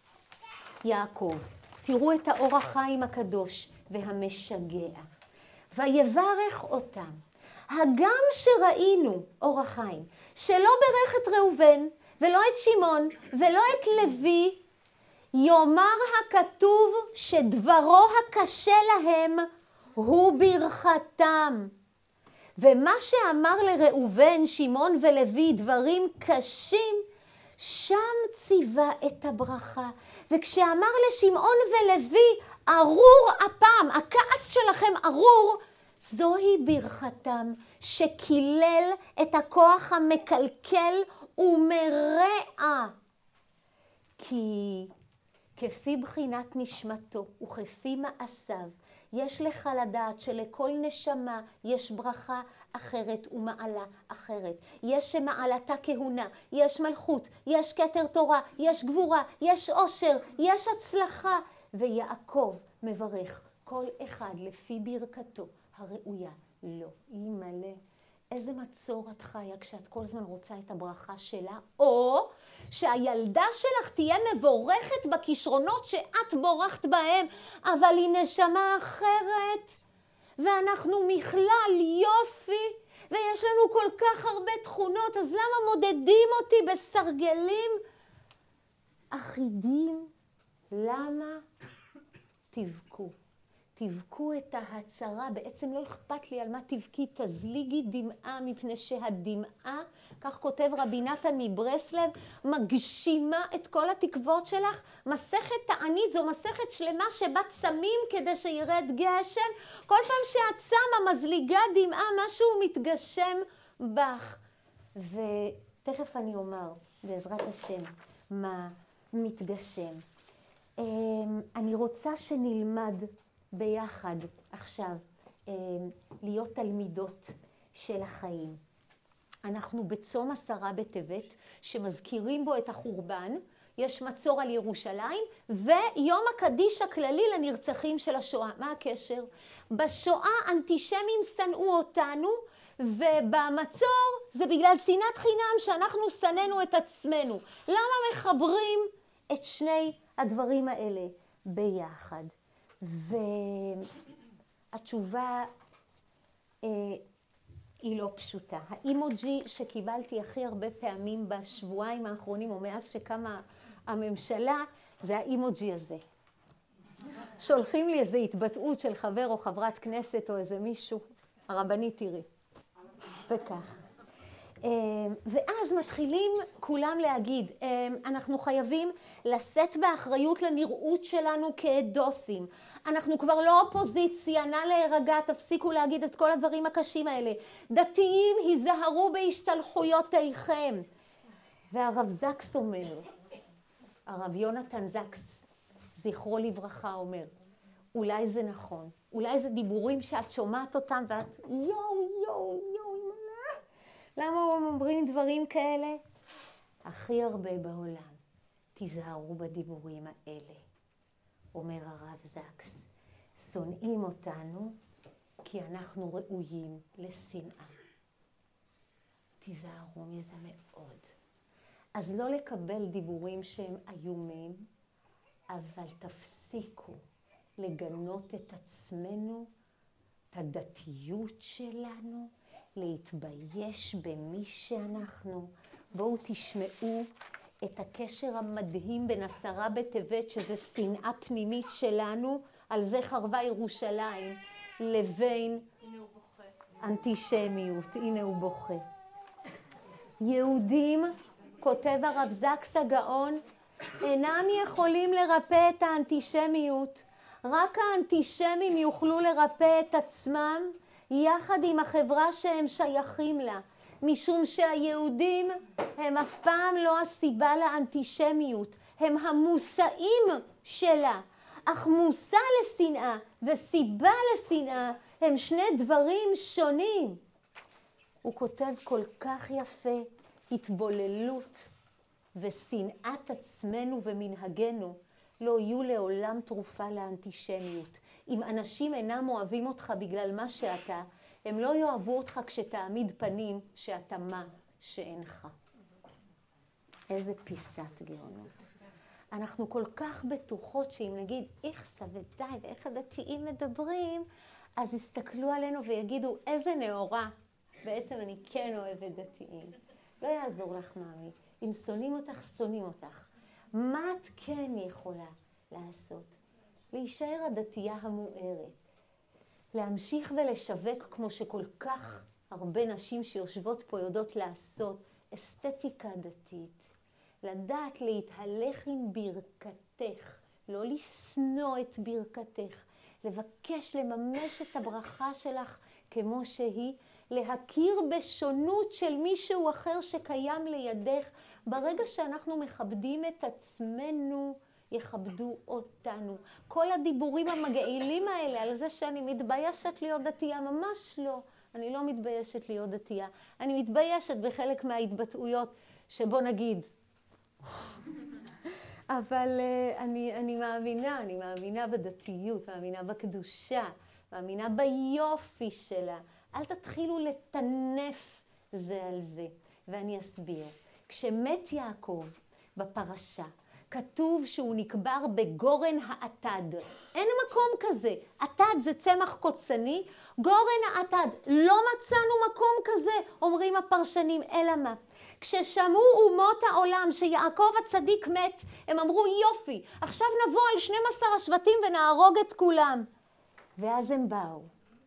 יעקב. תראו את האור החיים הקדוש והמשגע. ויברך אותם. הגם שראינו אור החיים, שלא ברך את ראובן ולא את שמעון ולא את לוי, יאמר הכתוב שדברו הקשה להם הוא ברכתם. ומה שאמר לראובן, שמעון ולוי דברים קשים, שם ציווה את הברכה. וכשאמר לשמעון ולוי, ארור אפם, הכעס שלכם ארור, זוהי ברכתם, שקילל את הכוח המקלקל ומרע. כי כפי בחינת נשמתו וכפי מעשיו, יש לך לדעת שלכל נשמה יש ברכה אחרת ומעלה אחרת. יש שמעלתה כהונה, יש מלכות, יש כתר תורה, יש גבורה, יש עושר, יש הצלחה. ויעקב מברך כל אחד לפי ברכתו הראויה לו. אימא'לה, איזה מצור את חיה כשאת כל הזמן רוצה את הברכה שלה, או שהילדה שלך תהיה מבורכת בכישרונות שאת בורכת בהם, אבל היא נשמה אחרת, ואנחנו מכלל יופי, ויש לנו כל כך הרבה תכונות, אז למה מודדים אותי בסרגלים אחידים? למה? תבכו. תבכו את ההצרה, בעצם לא אכפת לי על מה תבכי, תזליגי דמעה, מפני שהדמעה, כך כותב רבי נתן מברסלב, מגשימה את כל התקוות שלך. מסכת תענית זו מסכת שלמה שבה צמים כדי שירד גשם. כל פעם שאת צמה מזליגה דמעה, משהו מתגשם בך. ותכף אני אומר, בעזרת השם, מה מתגשם. אני רוצה שנלמד ביחד עכשיו להיות תלמידות של החיים. אנחנו בצום עשרה בטבת שמזכירים בו את החורבן, יש מצור על ירושלים, ויום הקדיש הכללי לנרצחים של השואה. מה הקשר? בשואה אנטישמים שנאו אותנו, ובמצור זה בגלל שנאת חינם שאנחנו שנאנו את עצמנו. למה מחברים את שני הדברים האלה ביחד? והתשובה אה, היא לא פשוטה. האימוג'י שקיבלתי הכי הרבה פעמים בשבועיים האחרונים, או מאז שקמה הממשלה, זה האימוג'י הזה. שולחים לי איזו התבטאות של חבר או חברת כנסת או איזה מישהו, הרבנית תראי. וכך. ואז מתחילים כולם להגיד, אנחנו חייבים לשאת באחריות לנראות שלנו כדוסים. אנחנו כבר לא אופוזיציה, נא להירגע, תפסיקו להגיד את כל הדברים הקשים האלה. דתיים, היזהרו בהשתלחויותיכם. והרב זקס אומר, הרב יונתן זקס, זכרו לברכה אומר, אולי זה נכון, אולי זה דיבורים שאת שומעת אותם ואת יואו, יואו, יואו, למה הם אומרים דברים כאלה? הכי הרבה בעולם, תיזהרו בדיבורים האלה, אומר הרב זקס. שונאים אותנו כי אנחנו ראויים לשנאה. תיזהרו מזה מאוד. אז לא לקבל דיבורים שהם איומים, אבל תפסיקו לגנות את עצמנו, את הדתיות שלנו, להתבייש במי שאנחנו. בואו תשמעו את הקשר המדהים בין עשרה בטבת, שזה שנאה פנימית שלנו, על זה חרבה ירושלים, לבין אנטישמיות. הנה הוא בוכה. יהודים, כותב הרב זקס הגאון, אינם יכולים לרפא את האנטישמיות. רק האנטישמים יוכלו לרפא את עצמם יחד עם החברה שהם שייכים לה. משום שהיהודים הם אף פעם לא הסיבה לאנטישמיות, הם המושאים שלה. אך מושא לשנאה וסיבה לשנאה הם שני דברים שונים. הוא כותב כל כך יפה, התבוללות ושנאת עצמנו ומנהגנו לא יהיו לעולם תרופה לאנטישמיות. אם אנשים אינם אוהבים אותך בגלל מה שאתה, הם לא יאהבו אותך כשתעמיד פנים שאתה מה שאינך. איזה פיסת גאונות. אנחנו כל כך בטוחות שאם נגיד איכסה ודי ואיך הדתיים מדברים, אז יסתכלו עלינו ויגידו איזה נאורה. בעצם אני כן אוהבת דתיים. לא יעזור לך מאמי. אם שונאים אותך, שונאים אותך. מה את כן יכולה לעשות? להישאר הדתייה המוארת. להמשיך ולשווק כמו שכל כך הרבה נשים שיושבות פה יודעות לעשות, אסתטיקה דתית. לדעת להתהלך עם ברכתך, לא לשנוא את ברכתך, לבקש לממש את הברכה שלך כמו שהיא, להכיר בשונות של מישהו אחר שקיים לידך. ברגע שאנחנו מכבדים את עצמנו, יכבדו אותנו. כל הדיבורים המגעילים האלה על זה שאני מתביישת להיות דתייה, ממש לא. אני לא מתביישת להיות דתייה. אני מתביישת בחלק מההתבטאויות שבוא נגיד. אבל uh, אני, אני מאמינה, אני מאמינה בדתיות, מאמינה בקדושה, מאמינה ביופי שלה. אל תתחילו לטנף זה על זה. ואני אסביר. כשמת יעקב בפרשה, כתוב שהוא נקבר בגורן האטד. אין מקום כזה. אטד זה צמח קוצני, גורן האטד. לא מצאנו מקום כזה, אומרים הפרשנים, אלא מה? כששמעו אומות העולם שיעקב הצדיק מת, הם אמרו יופי, עכשיו נבוא על שנים עשר השבטים ונהרוג את כולם. ואז הם באו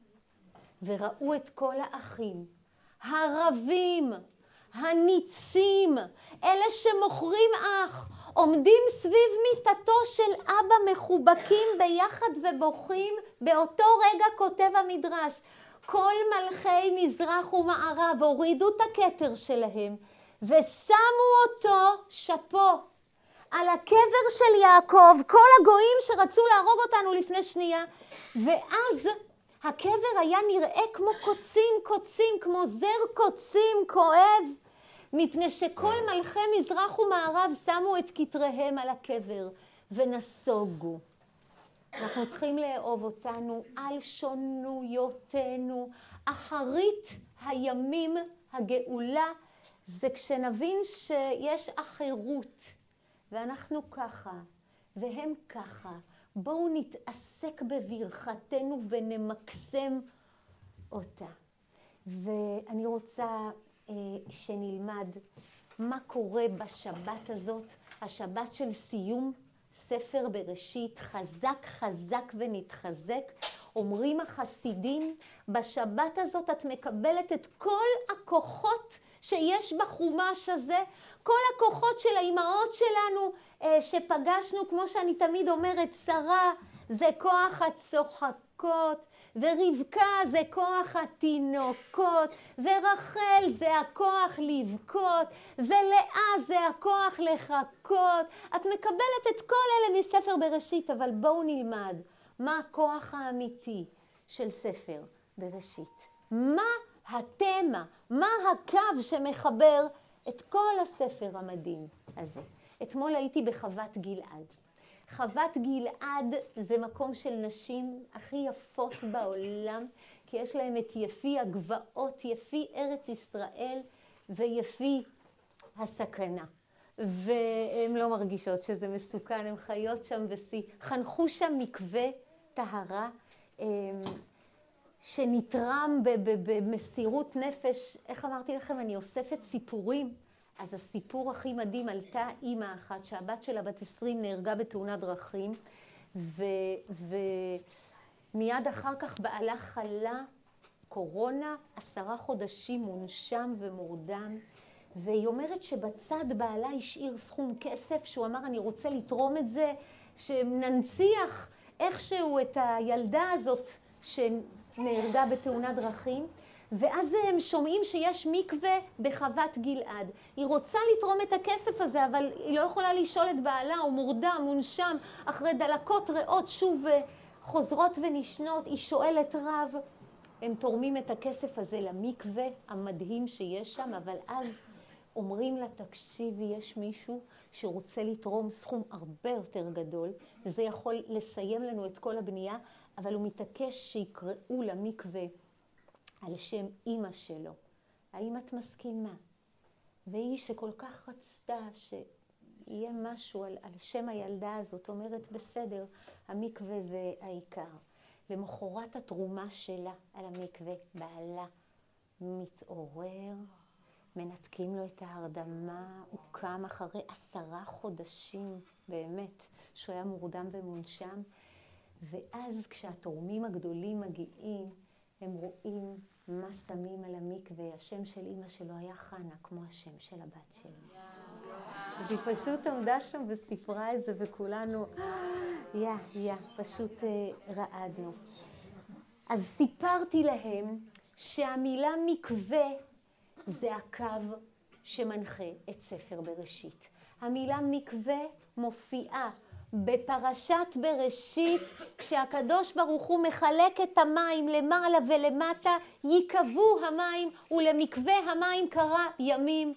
וראו את כל האחים, הרבים, הניצים, אלה שמוכרים אח, עומדים סביב מיטתו של אבא מחובקים ביחד ובוכים. באותו רגע כותב המדרש, כל מלכי מזרח ומערב הורידו את הכתר שלהם ושמו אותו שפו על הקבר של יעקב, כל הגויים שרצו להרוג אותנו לפני שנייה. ואז הקבר היה נראה כמו קוצים קוצים, כמו זר קוצים כואב, מפני שכל מלכי מזרח ומערב שמו את כתריהם על הקבר ונסוגו. אנחנו צריכים לאהוב אותנו על שונויותינו. אחרית הימים הגאולה זה כשנבין שיש אחרות ואנחנו ככה והם ככה. בואו נתעסק בברכתנו ונמקסם אותה. ואני רוצה אה, שנלמד מה קורה בשבת הזאת, השבת של סיום ספר בראשית, חזק חזק ונתחזק. אומרים החסידים, בשבת הזאת את מקבלת את כל הכוחות שיש בחומש הזה, כל הכוחות של האימהות שלנו אה, שפגשנו, כמו שאני תמיד אומרת, שרה זה כוח הצוחקות, ורבקה זה כוח התינוקות, ורחל זה הכוח לבכות, ולאה זה הכוח לחכות. את מקבלת את כל אלה מספר בראשית, אבל בואו נלמד מה הכוח האמיתי של ספר בראשית? מה התמה? מה הקו שמחבר את כל הספר המדהים הזה? אתמול הייתי בחוות גלעד. חוות גלעד זה מקום של נשים הכי יפות בעולם, כי יש להם את יפי הגבעות, יפי ארץ ישראל ויפי הסכנה. והן לא מרגישות שזה מסוכן, הן חיות שם וסי. חנכו שם מקווה טהרה שנתרם במסירות נפש. איך אמרתי לכם, אני אוספת סיפורים. אז הסיפור הכי מדהים, עלתה אימא אחת שהבת שלה בת עשרים נהרגה בתאונת דרכים, ו, ומיד אחר כך בעלה חלה קורונה, עשרה חודשים מונשם ומורדם, והיא אומרת שבצד בעלה השאיר סכום כסף, שהוא אמר אני רוצה לתרום את זה, שננציח איכשהו את הילדה הזאת שנהרגה בתאונת דרכים, ואז הם שומעים שיש מקווה בחוות גלעד. היא רוצה לתרום את הכסף הזה, אבל היא לא יכולה לשאול את בעלה, הוא מורדם, מונשם, אחרי דלקות ריאות שוב חוזרות ונשנות, היא שואלת רב, הם תורמים את הכסף הזה למקווה המדהים שיש שם, אבל אז אומרים לה, תקשיבי, יש מישהו שרוצה לתרום סכום הרבה יותר גדול, וזה יכול לסיים לנו את כל הבנייה, אבל הוא מתעקש שיקראו למקווה על שם אמא שלו. האם את מסכימה? והיא שכל כך רצתה שיהיה משהו על, על שם הילדה הזאת, אומרת בסדר, המקווה זה העיקר. למחרת התרומה שלה על המקווה, בעלה מתעורר, מנתקים לו את ההרדמה, הוא קם אחרי עשרה חודשים, באמת, שהוא היה מורדם ומונשם, ואז כשהתורמים הגדולים מגיעים, הם רואים מה שמים על המקווה. השם של אמא שלו היה חנה, כמו השם של הבת שלו. אז היא פשוט עמדה שם וסיפרה את זה, וכולנו, יא, יא, פשוט רעדנו. אז סיפרתי להם שהמילה מקווה זה הקו שמנחה את ספר בראשית. המילה מקווה מופיעה בפרשת בראשית, כשהקדוש ברוך הוא מחלק את המים למעלה ולמטה, ייקבעו המים, ולמקווה המים קרא ימים.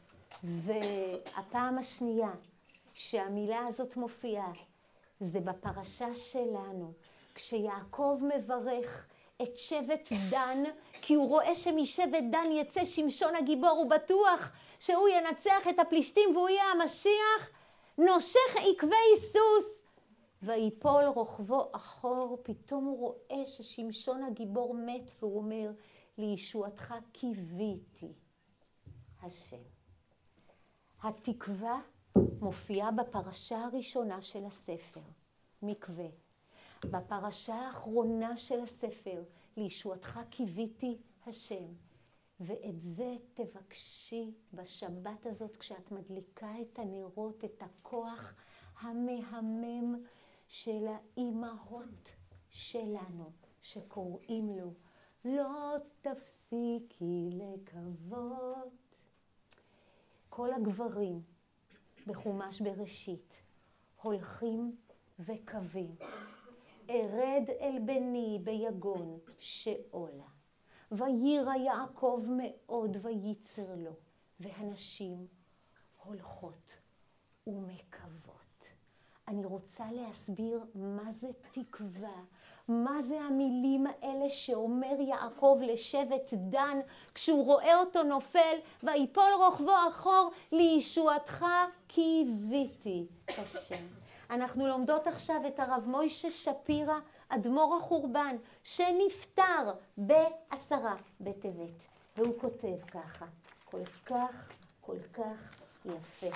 והפעם השנייה שהמילה הזאת מופיעה, זה בפרשה שלנו, כשיעקב מברך את שבט דן, כי הוא רואה שמשבט דן יצא שמשון הגיבור, הוא בטוח שהוא ינצח את הפלישתים והוא יהיה המשיח, נושך עקבי סוס, ויפול רוכבו אחור. פתאום הוא רואה ששמשון הגיבור מת, והוא אומר, לישועתך קיוויתי השם. התקווה מופיעה בפרשה הראשונה של הספר, מקווה. בפרשה האחרונה של הספר, לישועתך קיוויתי השם. ואת זה תבקשי בשבת הזאת, כשאת מדליקה את הנרות, את הכוח המהמם של האימהות שלנו, שקוראים לו, לא תפסיקי לקוות. כל הגברים בחומש בראשית הולכים וקווים. ארד אל בני ביגון שאולה. וירא יעקב מאוד וייצר לו, והנשים הולכות ומקוות. אני רוצה להסביר מה זה תקווה, מה זה המילים האלה שאומר יעקב לשבט דן, כשהוא רואה אותו נופל, ויפול רוכבו אחור, לישועתך קיוויתי השם. אנחנו לומדות עכשיו את הרב מוישה שפירא, אדמו"ר החורבן, שנפטר בעשרה בטבת. והוא כותב ככה, כל כך, כל כך יפה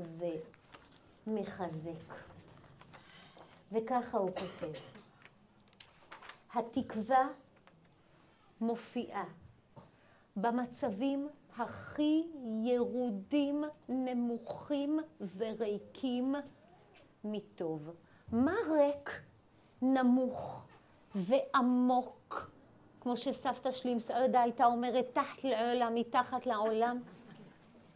ומחזק. וככה הוא כותב, התקווה מופיעה במצבים הכי ירודים, נמוכים וריקים מטוב. מה ריק, נמוך ועמוק, כמו שסבתא שלי מסעודה הייתה אומרת, תחת לעולם, מתחת לעולם,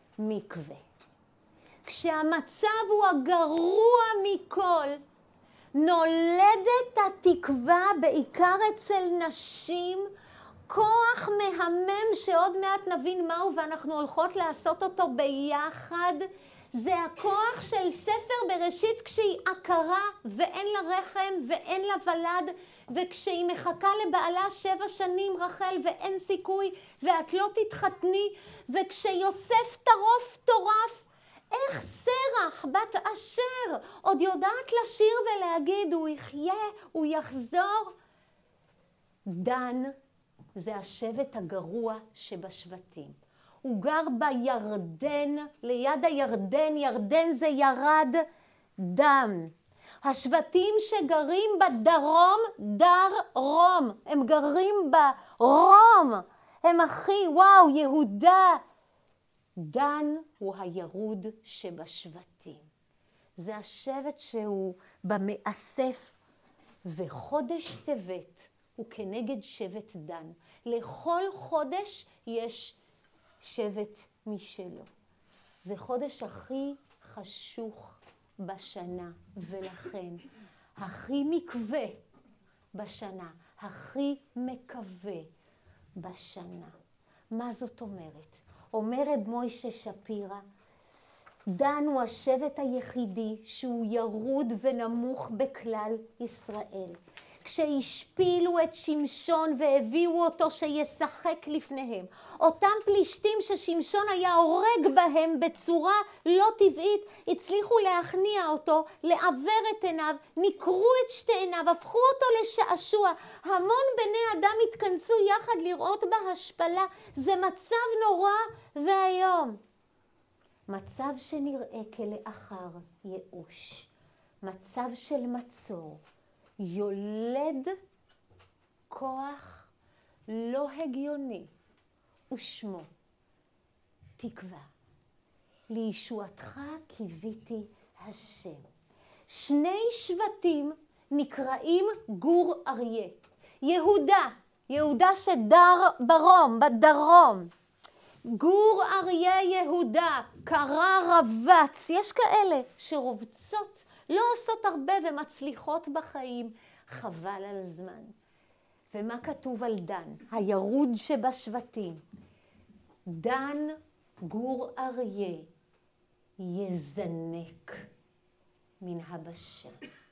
מקווה. כשהמצב הוא הגרוע מכל, נולדת התקווה בעיקר אצל נשים, כוח מהמם שעוד מעט נבין מהו ואנחנו הולכות לעשות אותו ביחד. זה הכוח של ספר בראשית כשהיא עקרה ואין לה רחם ואין לה ולד, וכשהיא מחכה לבעלה שבע שנים רחל ואין סיכוי ואת לא תתחתני, וכשיוסף טרוף טורף, איך סרח בת אשר עוד יודעת לשיר ולהגיד הוא יחיה, הוא יחזור. דן זה השבט הגרוע שבשבטים. הוא גר בירדן, ליד הירדן, ירדן זה ירד דם. השבטים שגרים בדרום, דר רום, הם גרים ברום, הם אחי, וואו, יהודה. דן הוא הירוד שבשבטים. זה השבט שהוא במאסף, וחודש טבת הוא כנגד שבט דן. לכל חודש יש שבט משלו. זה חודש הכי חשוך בשנה, ולכן הכי מקווה בשנה, הכי מקווה בשנה. מה זאת אומרת? אומר רב מוישה שפירא, דן הוא השבט היחידי שהוא ירוד ונמוך בכלל ישראל. כשהשפילו את שמשון והביאו אותו שישחק לפניהם, אותם פלישתים ששמשון היה הורג בהם בצורה לא טבעית, הצליחו להכניע אותו, לעבר את עיניו, נקרו את שתי עיניו, הפכו אותו לשעשוע. המון בני אדם התכנסו יחד לראות בהשפלה. זה מצב נורא והיום. מצב שנראה כלאחר ייאוש. מצב של מצור. יולד כוח לא הגיוני, ושמו תקווה. לישועתך קיוויתי השם. שני שבטים נקראים גור אריה. יהודה, יהודה שדר ברום, בדרום. גור אריה יהודה, קרא רבץ. יש כאלה שרובצות, לא עושות הרבה ומצליחות בחיים, חבל על זמן. ומה כתוב על דן? הירוד שבשבטים. דן גור אריה יזנק מן הבשה.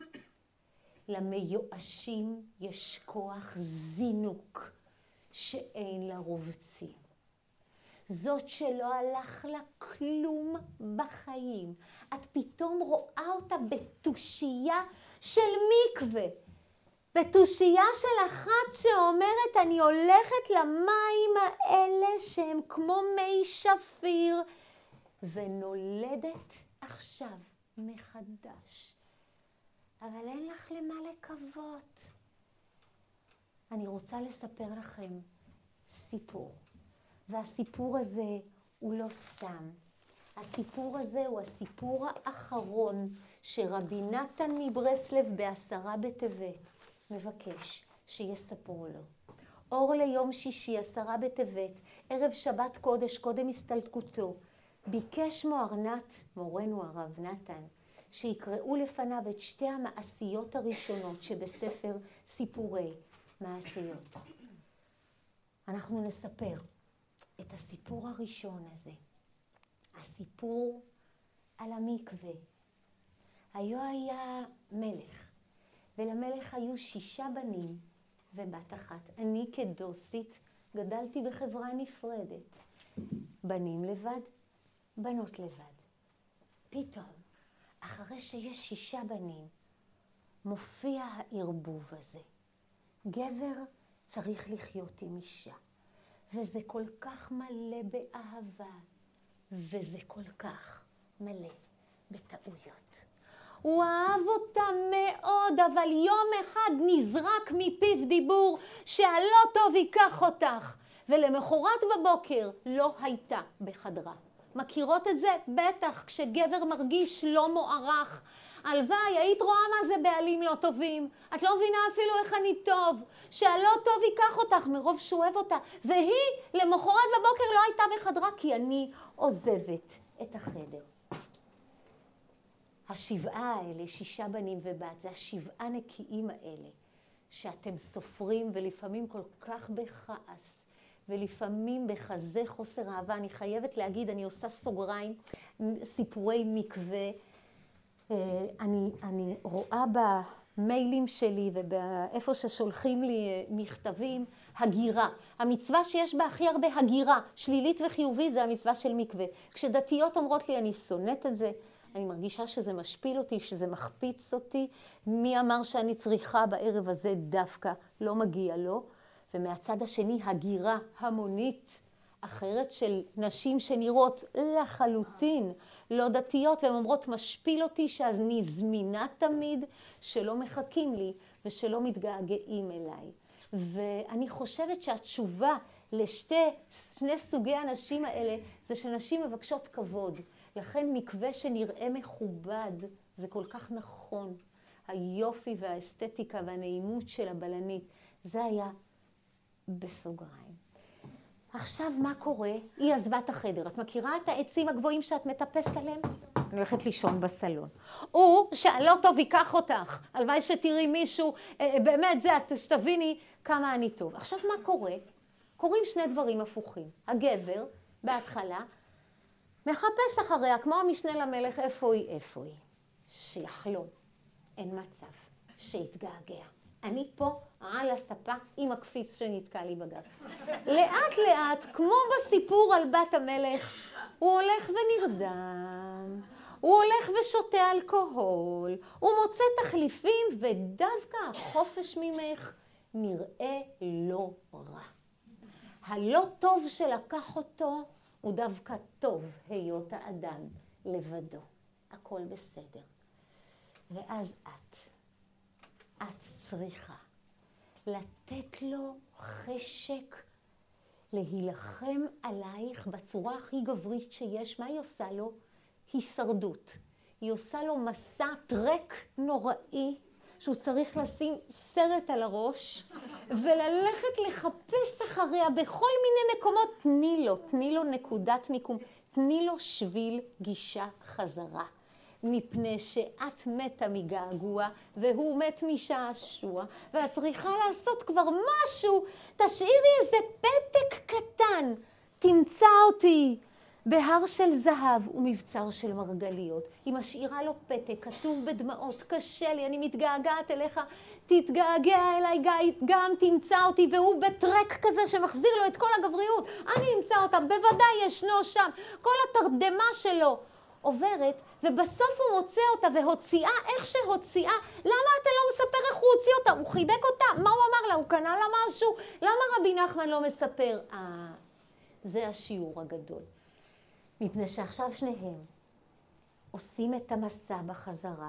למיואשים יש כוח זינוק שאין לה רובצים. זאת שלא הלך לה כלום בחיים. את פתאום רואה אותה בתושייה של מקווה. בתושייה של אחת שאומרת, אני הולכת למים האלה שהם כמו מי שפיר, ונולדת עכשיו מחדש. אבל אין לך למה לקוות. אני רוצה לספר לכם סיפור. והסיפור הזה הוא לא סתם. הסיפור הזה הוא הסיפור האחרון שרבי נתן מברסלב בעשרה בטבת מבקש שיספרו לו. אור ליום שישי, עשרה בטבת, ערב שבת קודש, קודם הסתלקותו, ביקש מוהרנת, מורנו הרב נתן, שיקראו לפניו את שתי המעשיות הראשונות שבספר סיפורי מעשיות. אנחנו נספר את הסיפור הראשון הזה, הסיפור על המקווה. היו היה מלך, ולמלך היו שישה בנים ובת אחת. אני כדוסית גדלתי בחברה נפרדת. בנים לבד, בנות לבד. פתאום, אחרי שיש שישה בנים, מופיע הערבוב הזה. גבר צריך לחיות עם אישה. וזה כל כך מלא באהבה, וזה כל כך מלא בטעויות. הוא אהב אותה מאוד, אבל יום אחד נזרק מפיו דיבור שהלא טוב ייקח אותך, ולמחרת בבוקר לא הייתה בחדרה. מכירות את זה? בטח, כשגבר מרגיש לא מוערך. הלוואי, היית רואה מה זה בעלים לא טובים. את לא מבינה אפילו איך אני טוב. שהלא טוב ייקח אותך מרוב שהוא אוהב אותה. והיא למחרת בבוקר לא הייתה בחדרה כי אני עוזבת את החדר. השבעה האלה, שישה בנים ובת, זה השבעה נקיים האלה, שאתם סופרים ולפעמים כל כך בכעס, ולפעמים בכזה חוסר אהבה. אני חייבת להגיד, אני עושה סוגריים, סיפורי מקווה. אני, אני רואה במיילים שלי ובאיפה ששולחים לי מכתבים, הגירה. המצווה שיש בה הכי הרבה הגירה, שלילית וחיובית, זה המצווה של מקווה. כשדתיות אומרות לי, אני שונאת את זה, אני מרגישה שזה משפיל אותי, שזה מחפיץ אותי. מי אמר שאני צריכה בערב הזה דווקא? לא מגיע לו. ומהצד השני, הגירה המונית אחרת של נשים שנראות לחלוטין לא דתיות, והן אומרות, משפיל אותי שאז אני זמינה תמיד, שלא מחכים לי ושלא מתגעגעים אליי. ואני חושבת שהתשובה לשתי, שני סוגי הנשים האלה, זה שנשים מבקשות כבוד. לכן מקווה שנראה מכובד, זה כל כך נכון. היופי והאסתטיקה והנעימות של הבלנית, זה היה בסוגריים. עכשיו מה קורה? היא עזבה את החדר. את מכירה את העצים הגבוהים שאת מטפסת עליהם? אני הולכת לישון בסלון. הוא שהלא טוב ייקח אותך. הלוואי שתראי מישהו, אה, באמת זה, שתביני כמה אני טוב. עכשיו מה קורה? קורים שני דברים הפוכים. הגבר, בהתחלה, מחפש אחריה, כמו המשנה למלך, איפה היא, איפה היא. שיחלום. אין מצב. שיתגעגע. אני פה על הספה עם הקפיץ שנתקע לי בגב. לאט לאט, כמו בסיפור על בת המלך, הוא הולך ונרדם, הוא הולך ושותה אלכוהול, הוא מוצא תחליפים, ודווקא החופש ממך נראה לא רע. הלא טוב שלקח אותו הוא דווקא טוב היות האדם לבדו. הכל בסדר. ואז את, את צריכה לתת לו חשק להילחם עלייך בצורה הכי גברית שיש. מה היא עושה לו? הישרדות. היא עושה לו מסע טרק נוראי, שהוא צריך לשים סרט על הראש, וללכת לחפש אחריה בכל מיני מקומות. תני לו, תני לו נקודת מיקום, תני לו שביל גישה חזרה. מפני שאת מתה מגעגוע, והוא מת משעשוע, ואת צריכה לעשות כבר משהו. תשאירי איזה פתק קטן, תמצא אותי בהר של זהב ומבצר של מרגליות. היא משאירה לו פתק, כתוב בדמעות, קשה לי, אני מתגעגעת אליך, תתגעגע אליי גם, תמצא אותי, והוא בטרק כזה שמחזיר לו את כל הגבריות. אני אמצא אותה, בוודאי ישנו שם, כל התרדמה שלו עוברת, ובסוף הוא מוצא אותה והוציאה, איך שהוציאה, למה אתה לא מספר איך הוא הוציא אותה? הוא חיבק אותה, מה הוא אמר לה? הוא קנה לה משהו? למה רבי נחמן לא מספר? אה, זה השיעור הגדול. מפני שעכשיו שניהם עושים את המסע בחזרה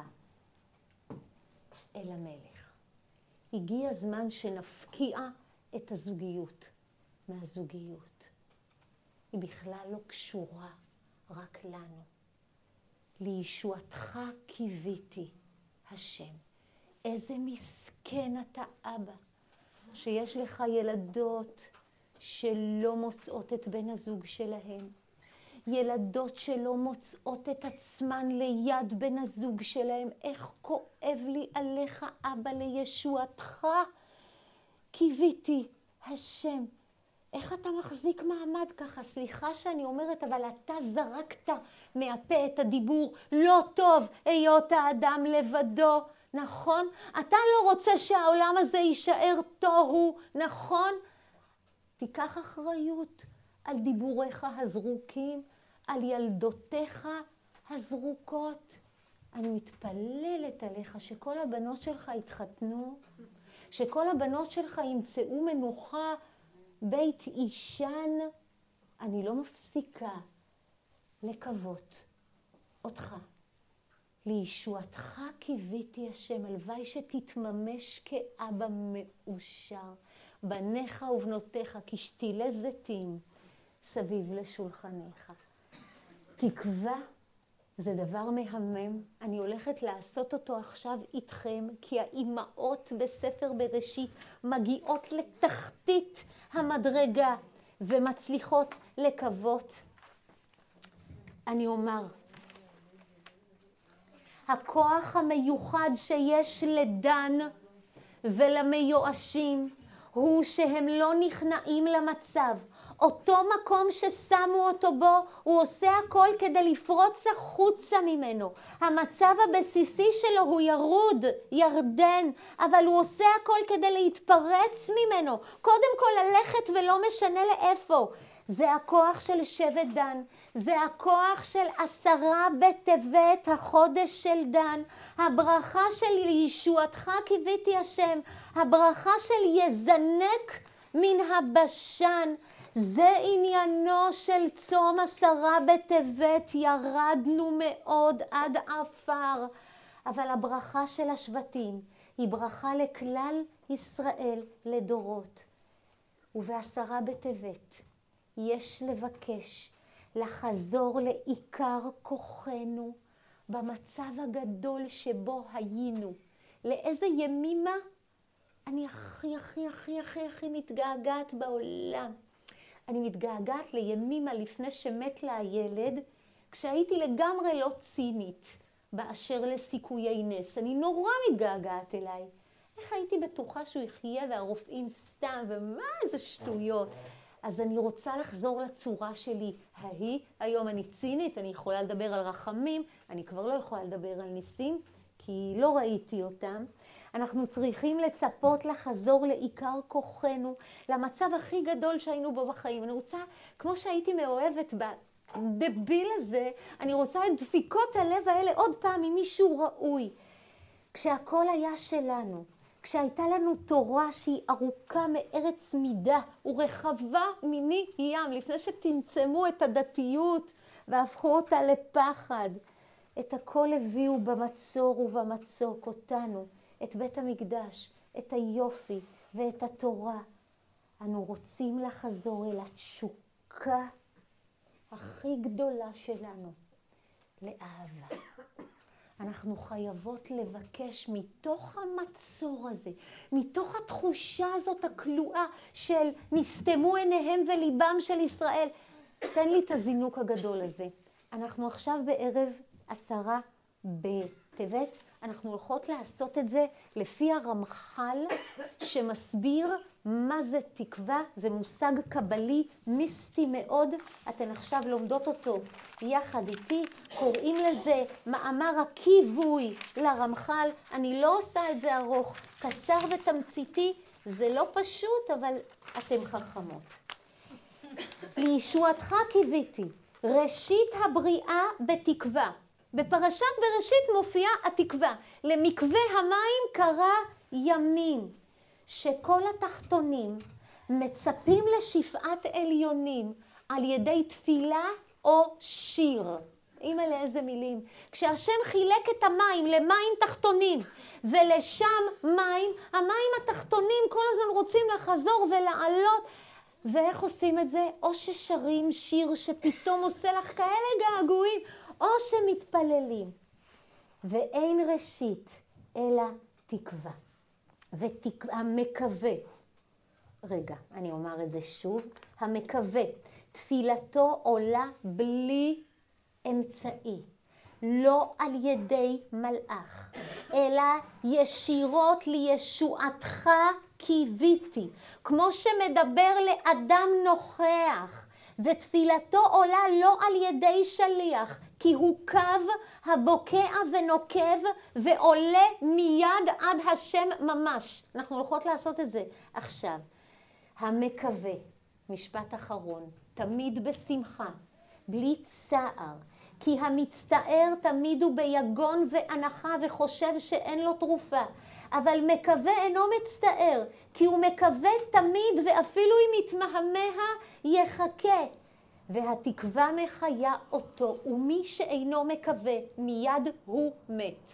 אל המלך. הגיע הזמן שנפקיע את הזוגיות מהזוגיות. היא בכלל לא קשורה רק לנו. לישועתך קיוויתי, השם. איזה מסכן אתה אבא, שיש לך ילדות שלא מוצאות את בן הזוג שלהן. ילדות שלא מוצאות את עצמן ליד בן הזוג שלהם. איך כואב לי עליך אבא, לישועתך קיוויתי, השם. איך אתה מחזיק מעמד ככה? סליחה שאני אומרת, אבל אתה זרקת מהפה את הדיבור לא טוב היות האדם לבדו, נכון? אתה לא רוצה שהעולם הזה יישאר תוהו, נכון? תיקח אחריות על דיבוריך הזרוקים, על ילדותיך הזרוקות. אני מתפללת עליך שכל הבנות שלך יתחתנו, שכל הבנות שלך ימצאו מנוחה, בית אישן. אני לא מפסיקה לקוות אותך. לישועתך קיוויתי השם, הלוואי שתתממש כאבא מאושר. בניך ובנותיך כשתילי זיתים סביב לשולחניך. תקווה זה דבר מהמם. אני הולכת לעשות אותו עכשיו איתכם, כי האימהות בספר בראשית מגיעות לתחתית המדרגה ומצליחות לקוות. אני אומר, הכוח המיוחד שיש לדן ולמיואשים הוא שהם לא נכנעים למצב. אותו מקום ששמו אותו בו, הוא עושה הכל כדי לפרוץ החוצה ממנו. המצב הבסיסי שלו הוא ירוד, ירדן, אבל הוא עושה הכל כדי להתפרץ ממנו. קודם כל ללכת ולא משנה לאיפה. זה הכוח של שבט דן, זה הכוח של עשרה בטבת, החודש של דן, הברכה של ישועתך קיוויתי השם, הברכה של יזנק מן הבשן. זה עניינו של צום עשרה בטבת, ירדנו מאוד עד עפר. אבל הברכה של השבטים היא ברכה לכלל ישראל לדורות. ובעשרה בטבת יש לבקש לחזור לעיקר כוחנו במצב הגדול שבו היינו. לאיזה ימימה אני הכי הכי הכי הכי הכי מתגעגעת בעולם. אני מתגעגעת לימימה לפני שמת לה הילד, כשהייתי לגמרי לא צינית באשר לסיכויי נס. אני נורא מתגעגעת אליי. איך הייתי בטוחה שהוא יחיה והרופאים סתם, ומה איזה שטויות. אז אני רוצה לחזור לצורה שלי. ההיא, היום אני צינית, אני יכולה לדבר על רחמים, אני כבר לא יכולה לדבר על ניסים, כי לא ראיתי אותם. אנחנו צריכים לצפות לחזור לעיקר כוחנו, למצב הכי גדול שהיינו בו בחיים. אני רוצה, כמו שהייתי מאוהבת בדביל הזה, אני רוצה את דפיקות הלב האלה עוד פעם עם מישהו ראוי. כשהכל היה שלנו, כשהייתה לנו תורה שהיא ארוכה מארץ מידה ורחבה מיני ים, לפני שתמצמו את הדתיות והפכו אותה לפחד, את הכל הביאו במצור ובמצוק אותנו, את בית המקדש, את היופי ואת התורה. אנו רוצים לחזור אל התשוקה הכי גדולה שלנו, לאהבה. אנחנו חייבות לבקש מתוך המצור הזה, מתוך התחושה הזאת הכלואה של נסתמו עיניהם וליבם של ישראל. תן לי את הזינוק הגדול הזה. אנחנו עכשיו בערב עשרה בטבת, אנחנו הולכות לעשות את זה לפי הרמח"ל שמסביר מה זה תקווה. זה מושג קבלי מיסטי מאוד, אתן עכשיו לומדות אותו יחד איתי. קוראים לזה מאמר הכיווי לרמח"ל. אני לא עושה את זה ארוך, קצר ותמציתי, זה לא פשוט, אבל אתן חכמות. לישועתך קיוויתי, ראשית הבריאה בתקווה. בפרשת בראשית מופיעה התקווה. למקווה המים קרא ימים. שכל התחתונים מצפים לשפעת עליונים על ידי תפילה או שיר. אימא לאיזה מילים. כשהשם חילק את המים למים תחתונים ולשם מים, המים התחתונים כל הזמן רוצים לחזור ולעלות. ואיך עושים את זה? או ששרים שיר שפתאום עושה לך כאלה געגועים, או שמתפללים. ואין ראשית אלא תקווה. והמקווה, רגע, אני אומר את זה שוב, המקווה, תפילתו עולה בלי אמצעי, לא על ידי מלאך, אלא ישירות לישועתך קיוויתי, כמו שמדבר לאדם נוכח, ותפילתו עולה לא על ידי שליח, כי הוא קו הבוקע ונוקב ועולה מיד עד השם ממש. אנחנו הולכות לעשות את זה עכשיו. המקווה, משפט אחרון, תמיד בשמחה, בלי צער, כי המצטער תמיד הוא ביגון והנחה וחושב שאין לו תרופה. אבל מקווה אינו מצטער, כי הוא מקווה תמיד ואפילו אם יתמהמה יחכה. והתקווה מחיה אותו, ומי שאינו מקווה מיד הוא מת.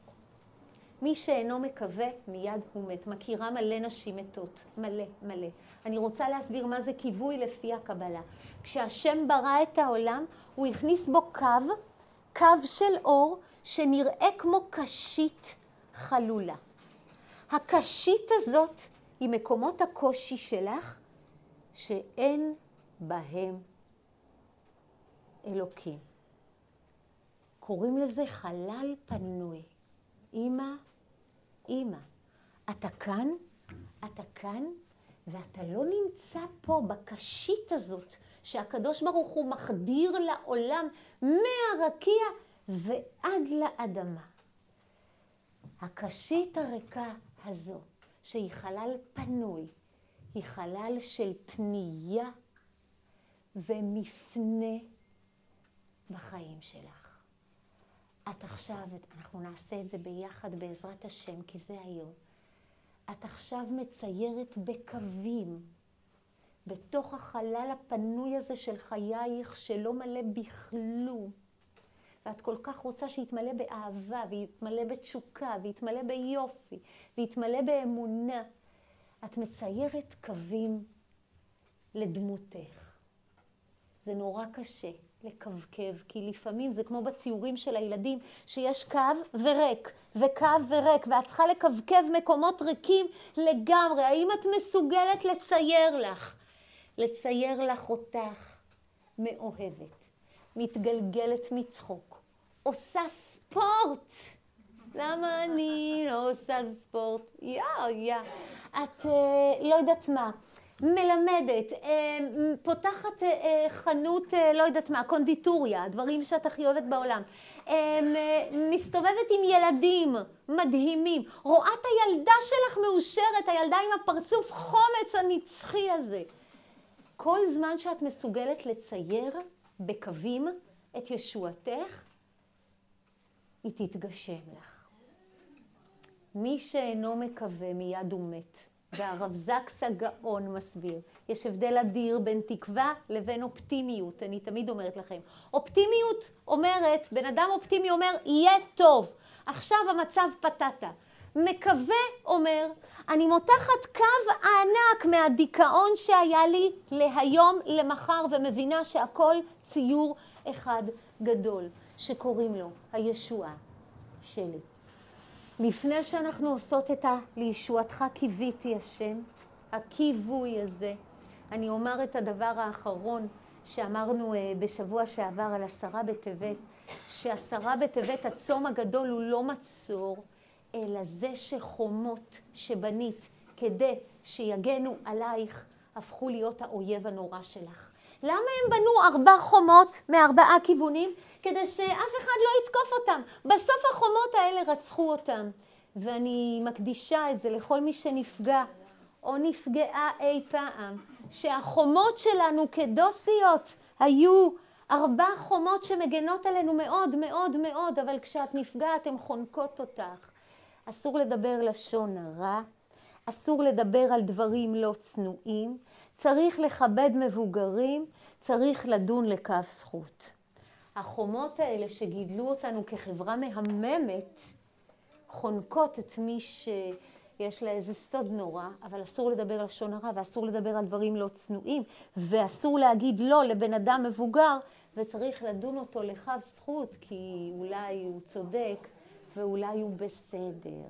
מי שאינו מקווה מיד הוא מת. מכירה מלא נשים מתות, מלא מלא. אני רוצה להסביר מה זה כיווי לפי הקבלה. כשהשם ברא את העולם, הוא הכניס בו קו, קו של אור שנראה כמו קשית חלולה. הקשית הזאת היא מקומות הקושי שלך שאין בהם אלוקים. קוראים לזה חלל פנוי. אמא, אמא, אתה כאן, אתה כאן, ואתה לא נמצא פה בקשית הזאת שהקדוש ברוך הוא מחדיר לעולם מהרקיע ועד לאדמה. הקשית הריקה הזו, שהיא חלל פנוי, היא חלל של פנייה ומפנה בחיים שלך. את עכשיו, אנחנו נעשה את זה ביחד בעזרת השם, כי זה היום. את עכשיו מציירת בקווים, בתוך החלל הפנוי הזה של חייך, שלא מלא בכלום. ואת כל כך רוצה שיתמלא באהבה, ויתמלא בתשוקה, ויתמלא ביופי, ויתמלא באמונה. את מציירת קווים לדמותך. זה נורא קשה לקווקב, כי לפעמים זה כמו בציורים של הילדים, שיש קו וריק, וקו וריק, ואת צריכה לקווקב מקומות ריקים לגמרי. האם את מסוגלת לצייר לך? לצייר לך אותך מאוהבת, מתגלגלת מצחוק, עושה ספורט. למה אני לא עושה ספורט? יא, יא. את לא יודעת מה, מלמדת, פותחת חנות, לא יודעת מה, קונדיטוריה, דברים שאת הכי אוהבת בעולם. מסתובבת עם ילדים מדהימים, רואה את הילדה שלך מאושרת, הילדה עם הפרצוף חומץ הנצחי הזה. כל זמן שאת מסוגלת לצייר בקווים את ישועתך, היא תתגשם לך. מי שאינו מקווה מיד הוא מת. והרב זקס הגאון מסביר. יש הבדל אדיר בין תקווה לבין אופטימיות. אני תמיד אומרת לכם. אופטימיות אומרת, בן אדם אופטימי אומר, יהיה טוב. עכשיו המצב פתתה. מקווה אומר, אני מותחת קו ענק מהדיכאון שהיה לי להיום, למחר, ומבינה שהכל ציור אחד גדול, שקוראים לו הישועה שלי. לפני שאנחנו עושות את ה... לישועתך קיוויתי השם, הקיווי הזה, אני אומר את הדבר האחרון שאמרנו בשבוע שעבר על עשרה בטבת, שעשרה בטבת הצום הגדול הוא לא מצור, אלא זה שחומות שבנית כדי שיגנו עלייך, הפכו להיות האויב הנורא שלך. למה הם בנו ארבע חומות מארבעה כיוונים? כדי שאף אחד לא יתקוף אותם. בסוף החומות האלה רצחו אותם. ואני מקדישה את זה לכל מי שנפגע או נפגעה אי פעם. שהחומות שלנו כדוסיות היו ארבע חומות שמגנות עלינו מאוד מאוד מאוד, אבל כשאת נפגעת הן חונקות אותך. אסור לדבר לשון הרע, אסור לדבר על דברים לא צנועים, צריך לכבד מבוגרים, צריך לדון לכף זכות. החומות האלה שגידלו אותנו כחברה מהממת, חונקות את מי שיש לה איזה סוד נורא, אבל אסור לדבר לשון הרע, ואסור לדבר על דברים לא צנועים, ואסור להגיד לא לבן אדם מבוגר, וצריך לדון אותו לכף זכות, כי אולי הוא צודק, ואולי הוא בסדר.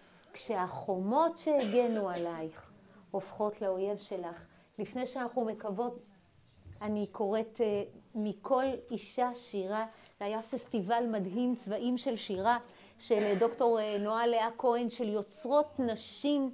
כשהחומות שהגנו עלייך הופכות לאויב שלך, לפני שאנחנו מקוות, אני קוראת uh, מכל אישה שירה, היה פסטיבל מדהים צבעים של שירה, של דוקטור uh, נועה לאה כהן, של יוצרות נשים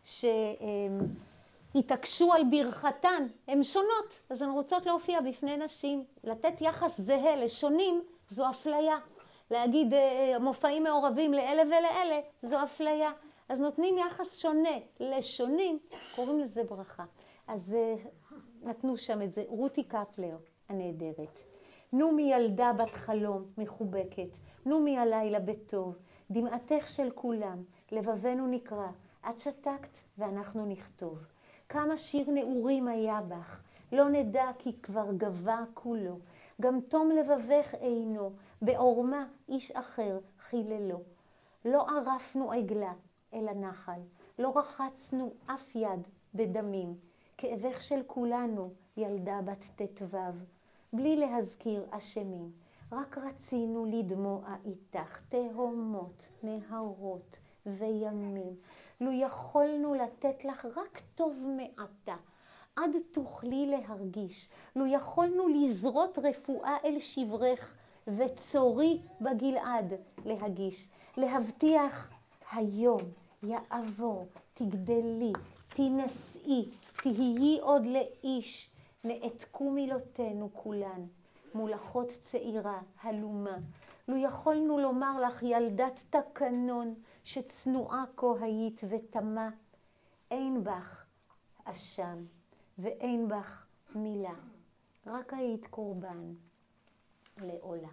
שהתעקשו על ברכתן, הן שונות, אז הן רוצות להופיע בפני נשים, לתת יחס זהה לשונים, זו אפליה. להגיד uh, מופעים מעורבים לאלה ולאלה, זו אפליה. אז נותנים יחס שונה לשונים, קוראים לזה ברכה. אז uh, נתנו שם את זה, רותי קפלר הנהדרת. נו מילדה בת חלום מחובקת, נו מהלילה בטוב, דמעתך של כולם, לבבנו נקרא, את שתקת ואנחנו נכתוב. כמה שיר נעורים היה בך, לא נדע כי כבר גבה כולו, גם תום לבבך אינו, בעורמה איש אחר חיללו. לא ערפנו עגלה אל הנחל, לא רחצנו אף יד בדמים, כאבך של כולנו ילדה בת תתוו, בלי להזכיר אשמים, רק רצינו לדמוע איתך תהומות, נהרות וימים. לו יכולנו לתת לך רק טוב מעתה, עד תוכלי להרגיש, לו יכולנו לזרות רפואה אל שברך, וצורי בגלעד להגיש. להבטיח היום יעבור, תגדלי, תנשאי, תהיי עוד לאיש, נעתקו מילותינו כולן, מול אחות צעירה, הלומה. לו יכולנו לומר לך ילדת תקנון, שצנועה כה היית ותמה, אין בך אשם ואין בך מילה, רק היית קורבן לעולה.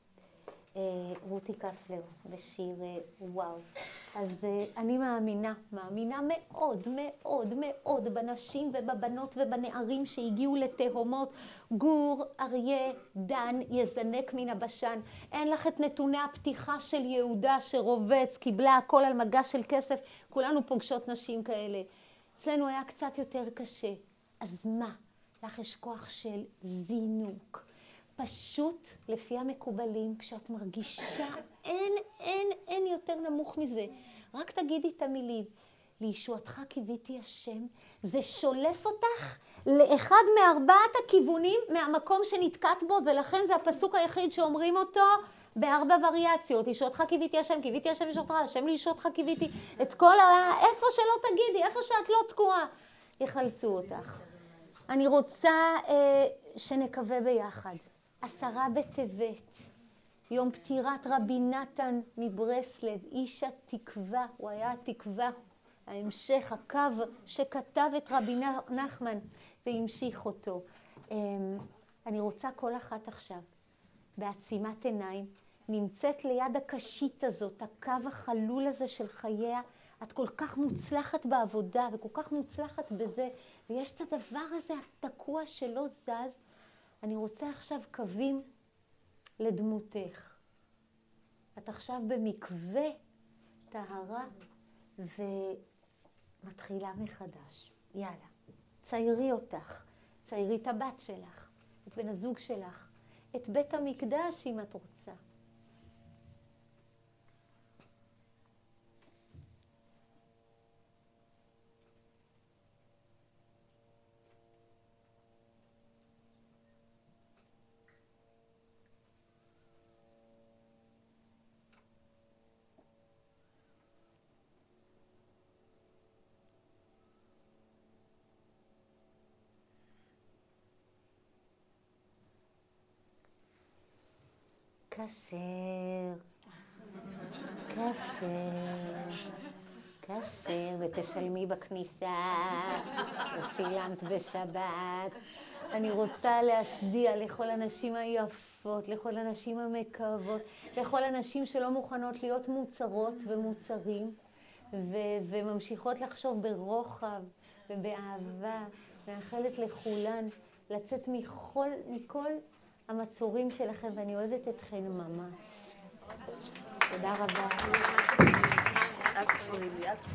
רותי קפלר בשיר וואו. אז אני מאמינה, מאמינה מאוד מאוד מאוד בנשים ובבנות ובנערים שהגיעו לתהומות. גור, אריה, דן יזנק מן הבשן. אין לך את נתוני הפתיחה של יהודה שרובץ, קיבלה הכל על מגע של כסף. כולנו פוגשות נשים כאלה. אצלנו היה קצת יותר קשה. אז מה? לך יש כוח של זינוק. פשוט לפי המקובלים, כשאת מרגישה, אין, אין, אין יותר נמוך מזה. רק תגידי את המילים, לישועתך קיוויתי השם, זה שולף אותך לאחד מארבעת הכיוונים מהמקום שנתקעת בו, ולכן זה הפסוק היחיד שאומרים אותו בארבע וריאציות. לישועתך קיוויתי השם, קיוויתי השם לישועתך, השם לישועתך קיוויתי, את כל ה... איפה שלא תגידי, איפה שאת לא תקועה, יחלצו אותך. אני רוצה אה, שנקווה ביחד. עשרה בטבת, יום פטירת רבי נתן מברסלב, איש התקווה, הוא היה התקווה, ההמשך, הקו שכתב את רבי נחמן והמשיך אותו. אני רוצה כל אחת עכשיו, בעצימת עיניים, נמצאת ליד הקשית הזאת, הקו החלול הזה של חייה, את כל כך מוצלחת בעבודה וכל כך מוצלחת בזה, ויש את הדבר הזה התקוע שלא זז. אני רוצה עכשיו קווים לדמותך. את עכשיו במקווה טהרה ומתחילה מחדש. יאללה, ציירי אותך, ציירי את הבת שלך, את בן הזוג שלך, את בית המקדש אם את רוצה. כשר, כשר, כשר, ותשלמי בכניסה, ושילמת בשבת. אני רוצה להצדיע לכל הנשים היפות, לכל הנשים המקרבות, לכל הנשים שלא מוכנות להיות מוצרות ומוצרים, ו- וממשיכות לחשוב ברוחב ובאהבה, מאחלת לכולן לצאת מכל, מכל המצורים שלכם, ואני אוהבת אתכן ממש. תודה רבה.